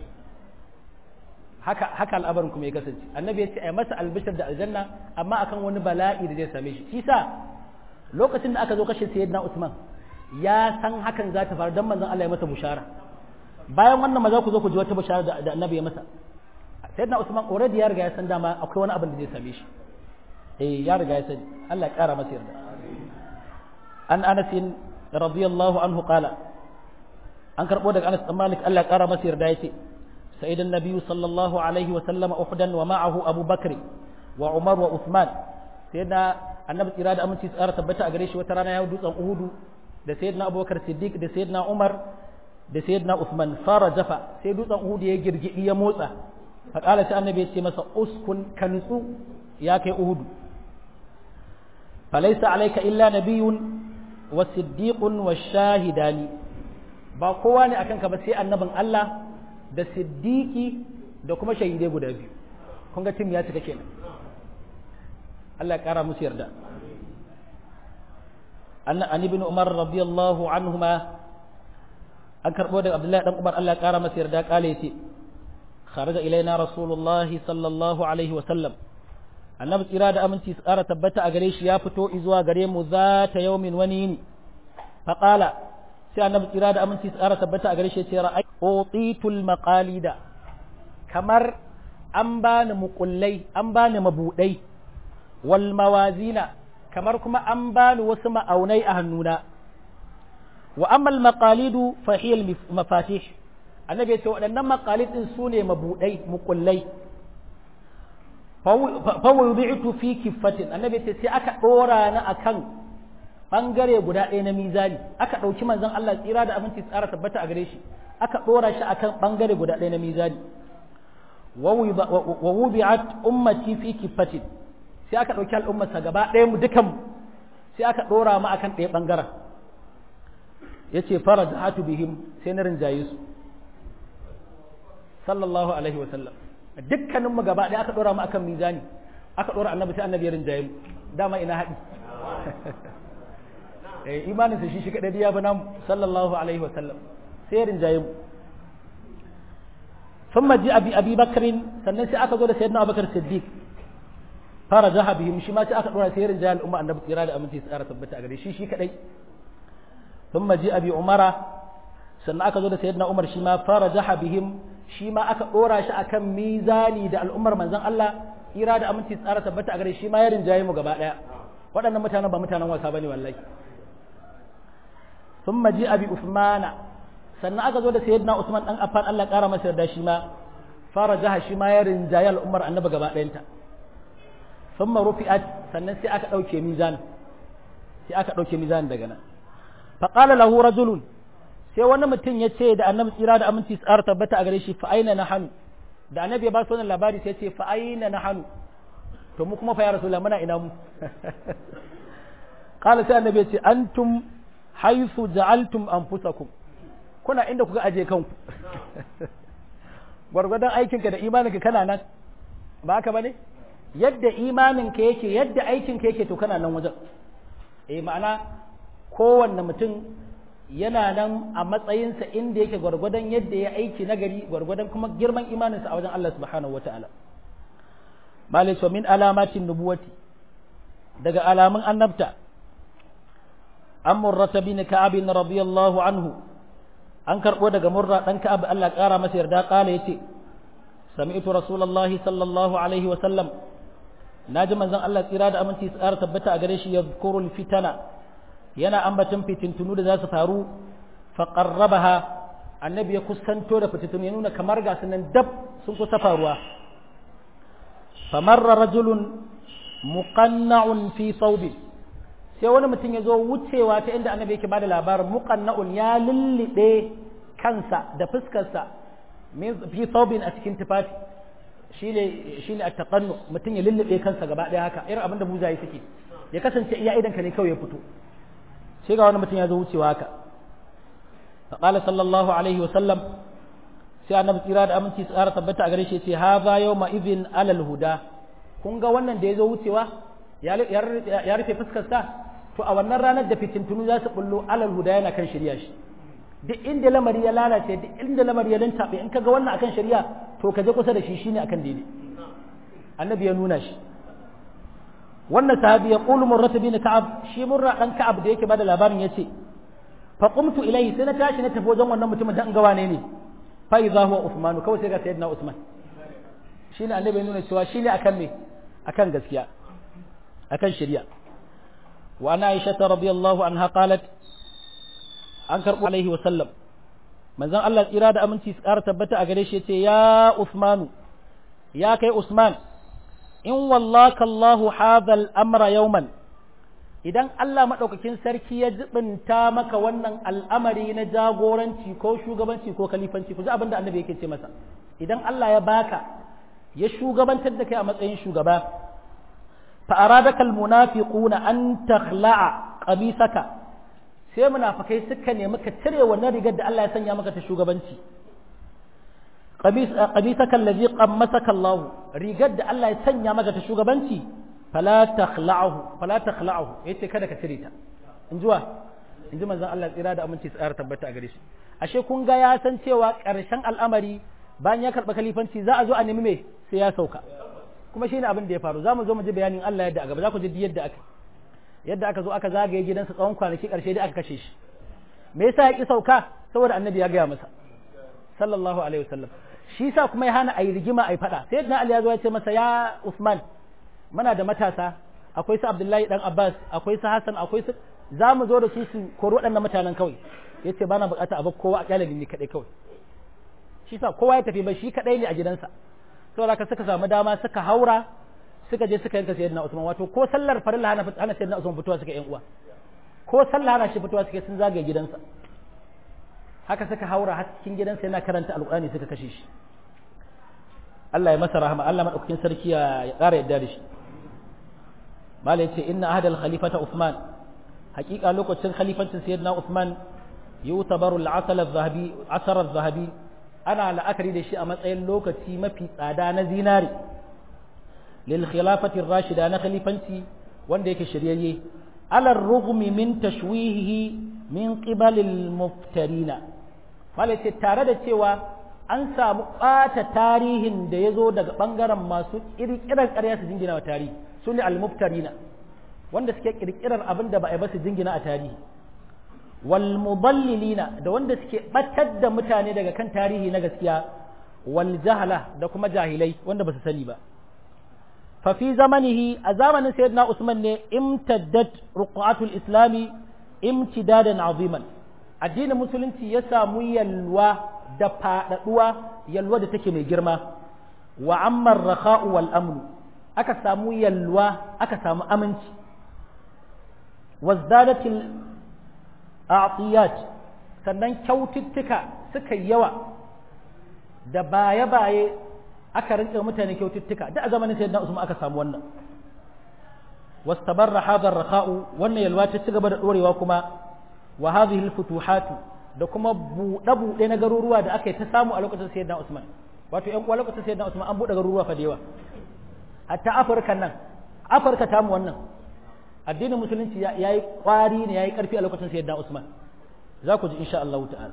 haka al'abarin kuma ya kasance annabi ya ce ai masa albishir da aljanna amma akan wani bala'i da zai same shi shi sa lokacin da aka zo kashe sayyidina Usman ya san hakan za ta faru dan manzon Allah ya masa bushara bayan wannan maza ku zo ku ji wata bushara da annabi ya masa sayyidina Usman already ya riga ya san dama akwai wani abin da zai same shi ya riga ya sani Allah ya kara masa yarda an Anas radiyallahu anhu qala an karbo daga Anas bin Malik Allah ya kara masa yarda yace sayyidan nabiyyu sallallahu alaihi wa sallam uhudan wa ma'ahu Abu Bakr wa Umar wa Uthman sayyidina annabi tsira da aminci tsara tabbata a gare shi wata rana ya dutsen Uhudu da sayyidina Abubakar Siddiq da sayyidina Umar da sayyidina Uthman fara jafa sai dutsen Uhudu ya girgidi ya motsa faƙala sai annabi ya ce masa uskun ka nutsu ya kai uhudu falaysa alayka illa nabiyyun wa siddiqun wa shahidani ba kowa ne akan ka ba sai annabin Allah da siddiqi da kuma shahidai guda biyu kun ga tim ya cika kenan Allah ya kara musu yarda an ibn Umar radiyallahu anhuma an karbo da Abdullahi dan Umar Allah ya kara masa yarda kale yace kharaja ilaina rasulullahi sallallahu alaihi wa sallam annabi tsira da aminci su kara tabbata a gare shi ya fito zuwa gare mu za ta yaumin wani yini faqala sai annabi tsira da aminci su kara tabbata a gare shi ya ce ra'ay utitul maqalida kamar an bani mukullai an bani mabudai wal mawazina kamar kuma an bani wasu ma'aunai a hannuna wa amma al maqalidu fa hiya al mafatih annabi ya ce waɗannan maqalid din sune mabudai mukullai fa wudi'tu fi kiffatin annabi ya ce sai aka dora ni akan bangare guda ɗaya na mizani aka ɗauki manzon Allah tsira da abinci tsara tabbata a gare shi aka ɗora shi akan bangare guda ɗaya na mizani wa wubi'at ummati fi kiffatin sai aka ɗauki al'ummarsa gaba ɗaya mu dukan sai aka ɗora mu akan ɗaya bangaren yace farajatu bihim sai na rinjaye su sallallahu alaihi wa sallam dukkanin mu gaba ɗaya aka ɗora mu akan mizani aka ɗora annabi sai annabi ya rinjaye mu dama ina haɗi imaninsa shi kaɗai ya bi nan sallallahu alaihi wasallam sai rinjaye mu sun maji abi bakarin sannan sai aka zo da sayyidina abubakar siddiq fara jaha bihim shi ma sai aka ɗora sai rinjaye al'umma annabi tsira da aminci tsara tabbata a gare shi kaɗai sun maji abi umara sannan aka zo da sayyidina umar shi ma fara jaha bihim shi ma aka ɗora shi akan mizani da al'ummar manzon Allah tsira da aminci tsara tabbata a gare shi ma ya rinjaye mu gaba ɗaya waɗannan mutanen ba mutanen wasa bane wallahi ثم جاء بعثمان sannan aka zo da sayyidina Usman dan Affan Allah kara masa yarda shi ma farajaha shi ma ya rinjaye al'ummar annabi gaba ɗayanta thumma rufi'at sannan sai aka dauke mizan daga nan fa qala lahu rajulun sai wani mutum ya ce da annabi tsira da aminci tsara tabbata a gare shi fa aina nahanu da annabi ya ba su wannan labari sai ya ce fa aina nahanu to mu kuma fa ya rasulullah muna ina mu qala sai annabi ya ce antum haythu ja'altum anfusakum kuna inda kuka aje kanku gwargwadon aikinka da imaninka kana nan ba haka bane yadda imaninka yake yadda aikinka yake to kana nan wajen ma'ana kowanne mutum yana nan a matsayinsa inda yake gwargwadon yadda ya aiki nagari gwargwadon kuma girman imaninsa a wajen Allah subhanahu wataala malai min alamatin nubuwati daga alamun annabta an murrata bin ka'ab radiyallahu anhu an karbo daga murra dan ka'ab Allah kara masa yarda kala yace sami'tu rasulullahi sallallahu alaihi wa sallam naji manzon Allah tsira da aminci tsara tabbata a gare shi yadhkurul fitana yana ambaton fitintunu da za su faru fa qarrabaha annabi ya kusanto da fitintunu ya nuna kamar ga sunan dab sun kusa faruwa famarra rajulun muqanna'un fi thawbi sai wani mutum ya zo wucewa ta inda annabi yake bada labarin muqanna'un ya lullube kansa da fuskarsa fi thawbin a cikin tufafi shine at-taqannu mutum ya lullube kansa gaba daya haka irin abinda buzaye suke ya kasance iya idan ka ne kawai ya fito sai ga wani mutum ya zo wucewa haka faqala sallallahu alaihi wasallam sai annabi tsira da aminci tsara tabbata a gare shi ce hadha yawma idhin alal huda kun ga wannan da ya zo wucewa ya rufe fuskarsa to a wannan ranar da fitintunu za su bullo alal huda yana kan shari'a shi duk inda lamari ya lalace duk inda lamari ya lantabe in kaga wannan akan shari'a to ka je kusa da shi shine akan daidai annabi ya nuna shi wannan sahabi ya qulu murrat bin ka'ab shi murra dan ka'ab da yake bada labarin yace fa qumtu ilayhi sai na tashi na tafi wajen wannan mutumin dan ga wane ne fa idha huwa usman kawai sai ga sayyidina usman shine annabi ya nuna cewa shine akan me akan gaskiya akan shari'a wa ana aisha radhiyallahu anha qalat an karbo alaihi wa sallam manzon Allah tsira da aminci su ƙara tabbata a gare shi yace ya usmanu ya kai usman in wallaka Allahu hadha al-amra yawman idan Allah madaukakin sarki ya jibinta maka wannan al'amari na jagoranci ko shugabanci ko kalifanci ku ji abinda annabi yake ce masa idan Allah ya baka ya shugabantar da kai a matsayin shugaba fa aradaka almunafiquna an takhla'a qamisaka sai munafikai suka nemi ka cire wannan rigar da Allah ya sanya maka ta shugabanci qamisaka allazi qammasaka Allah rigar da Allah ya sanya maka ta shugabanci fala takhla'ahu yace kada ka cire ta inji manzon Allah tsira da aminci tsayar tabbata a gare shi ashe kun ga ya san cewa ƙarshen al'amari bayan ya karɓa kalifanci za a zo a nemi me sai ya sauka kuma shine abin da ya faru za mu zo mu ji bayanin Allah yadda aka ba za ku ji yadda aka zo aka zagaye gidansa tsawon kwanaki ƙarshe dai aka kashe shi me yasa ya ki sauka saboda annabi ya gaya masa sallallahu alaihi wasallam shi yasa kuma ya hana ayi rigima ayi fada sai na Ali ya zo ya ce masa ya Usman muna da matasa akwai su Abdullahi dan Abbas akwai su Hassan akwai su za mu zo da su kori waɗannan mutanen kawai ya ce ba na bukata a kowa a kyalin ni kaɗai kawai shi sa kowa ya tafi ba shi kaɗai ne a gidansa saboda ka suka samu dama suka haura suka je suka yanka sayyidina Usman wato ko sallar farilla hana sayyidina Usman fitowa suka yan uwa ko sallah hana shi fitowa suka sun zagaye gidansa haka suka haura har cikin gidansa yana karanta alqur'ani suka kashe shi Allah ya masa rahama Allah madaukakin sarki ya ƙara yadda da shi malai ce inna ahadal khalifata Usman haƙiƙa lokacin khalifancin sayyidina Usman yutabaru al-asr az-zahabi ana la'akari da shi a matsayin lokaci mafi tsada na zinari lil khilafati ar-rashida na khalifanci wanda yake shiryayye ala ar-rughmi min tashwihihi min qibal al-muftarina malace tare da cewa an samu ɓata tarihin da ya zo daga ɓangaren masu ƙirƙirar ƙarya su jingina wa tarihi su ne al-muftarina wanda suke ƙirƙirar abin da ba a yi ba su jingina a tarihi wal mudallilina da wanda suke ɓatar da mutane daga kan tarihi na gaskiya wal jahala da kuma jahilai wanda ba su sani ba fa fi zamanihi a zamanin sayyidina Usman ne imtaddat ruqatul islami imtidadan aziman addinin musulunci ya samu yalwa da faɗaɗuwa yalwa da take mai girma wa ammar rakha'u wal amnu aka samu yalwa aka samu aminci wazdadatil a'tiyat sannan kyaututtuka suka yawa da baye-baye aka rinka mutane kyaututtuka da a zamanin sayyidina Usman aka samu wannan wastabarra hadha rakha'u wannan yalwa ta ci gaba da dorewa kuma wa hadhihi al-futuhatu da kuma buɗe-buɗe na garuruwa da aka yi ta samu a lokacin sayyidina Usman wato ƴan uwa lokacin sayyidina Usman an buɗe garuruwa fa da yawa hatta Afirka ta mu wannan addinin musulunci yayi ƙwari ne yayi ƙarfi a lokacin sayyidina Usman za ku ji insha Allah ta'ala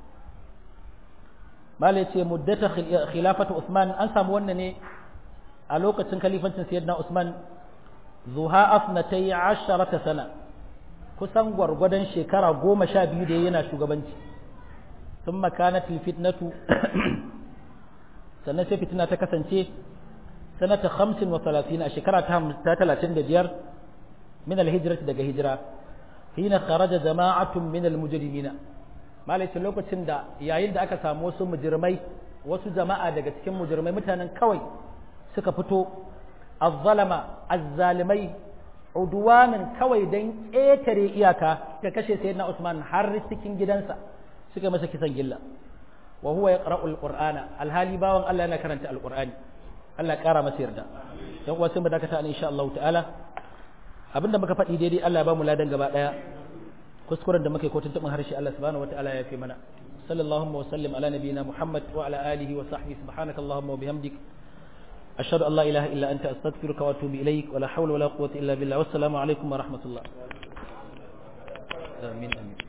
mala yace muddata khilafatu Usman an samu wannan ne a lokacin khalifancin sayyidina Usman zuha afnatay 10 sana kusan gwargwadon shekara 12 da yana shugabanci sun makanat fitnatu sannan sai fitina ta kasance sanata 35 a shekara ta 35 min alhijrati daga hijira hina kharaja jama'atun min almujrimina malai lokacin da yayin da aka samu wasu mujrimai wasu jama'a daga cikin mujrimai mutanen kawai suka fito azzalama azzalimai udwanan kawai dan ƙetare iyaka ta kashe sayyidina Usman har cikin gidansa suka masa kisan gilla wa huwa yaqra'u alqur'ana alhali bawan Allah yana karanta alqur'ani Allah ƙara masa yarda dan uwa sai mu dakata an insha Allah ta'ala abinda muka faɗi daidai Allah ya ba mu ladan gaba daya kuskuren da muka yi ko tuntuɓin harshe Allah subhanahu wataala ya fi mana sallallahu wa sallim ala nabiyyina Muhammad wa ala alihi wa sahbihi subhanakallahumma wa bihamdik أشهد أن لا إله إلا أنت أستغفرك وأتوب إليك ولا حول ولا قوة إلا بالله والسلام عليكم ورحمة الله آمين آمين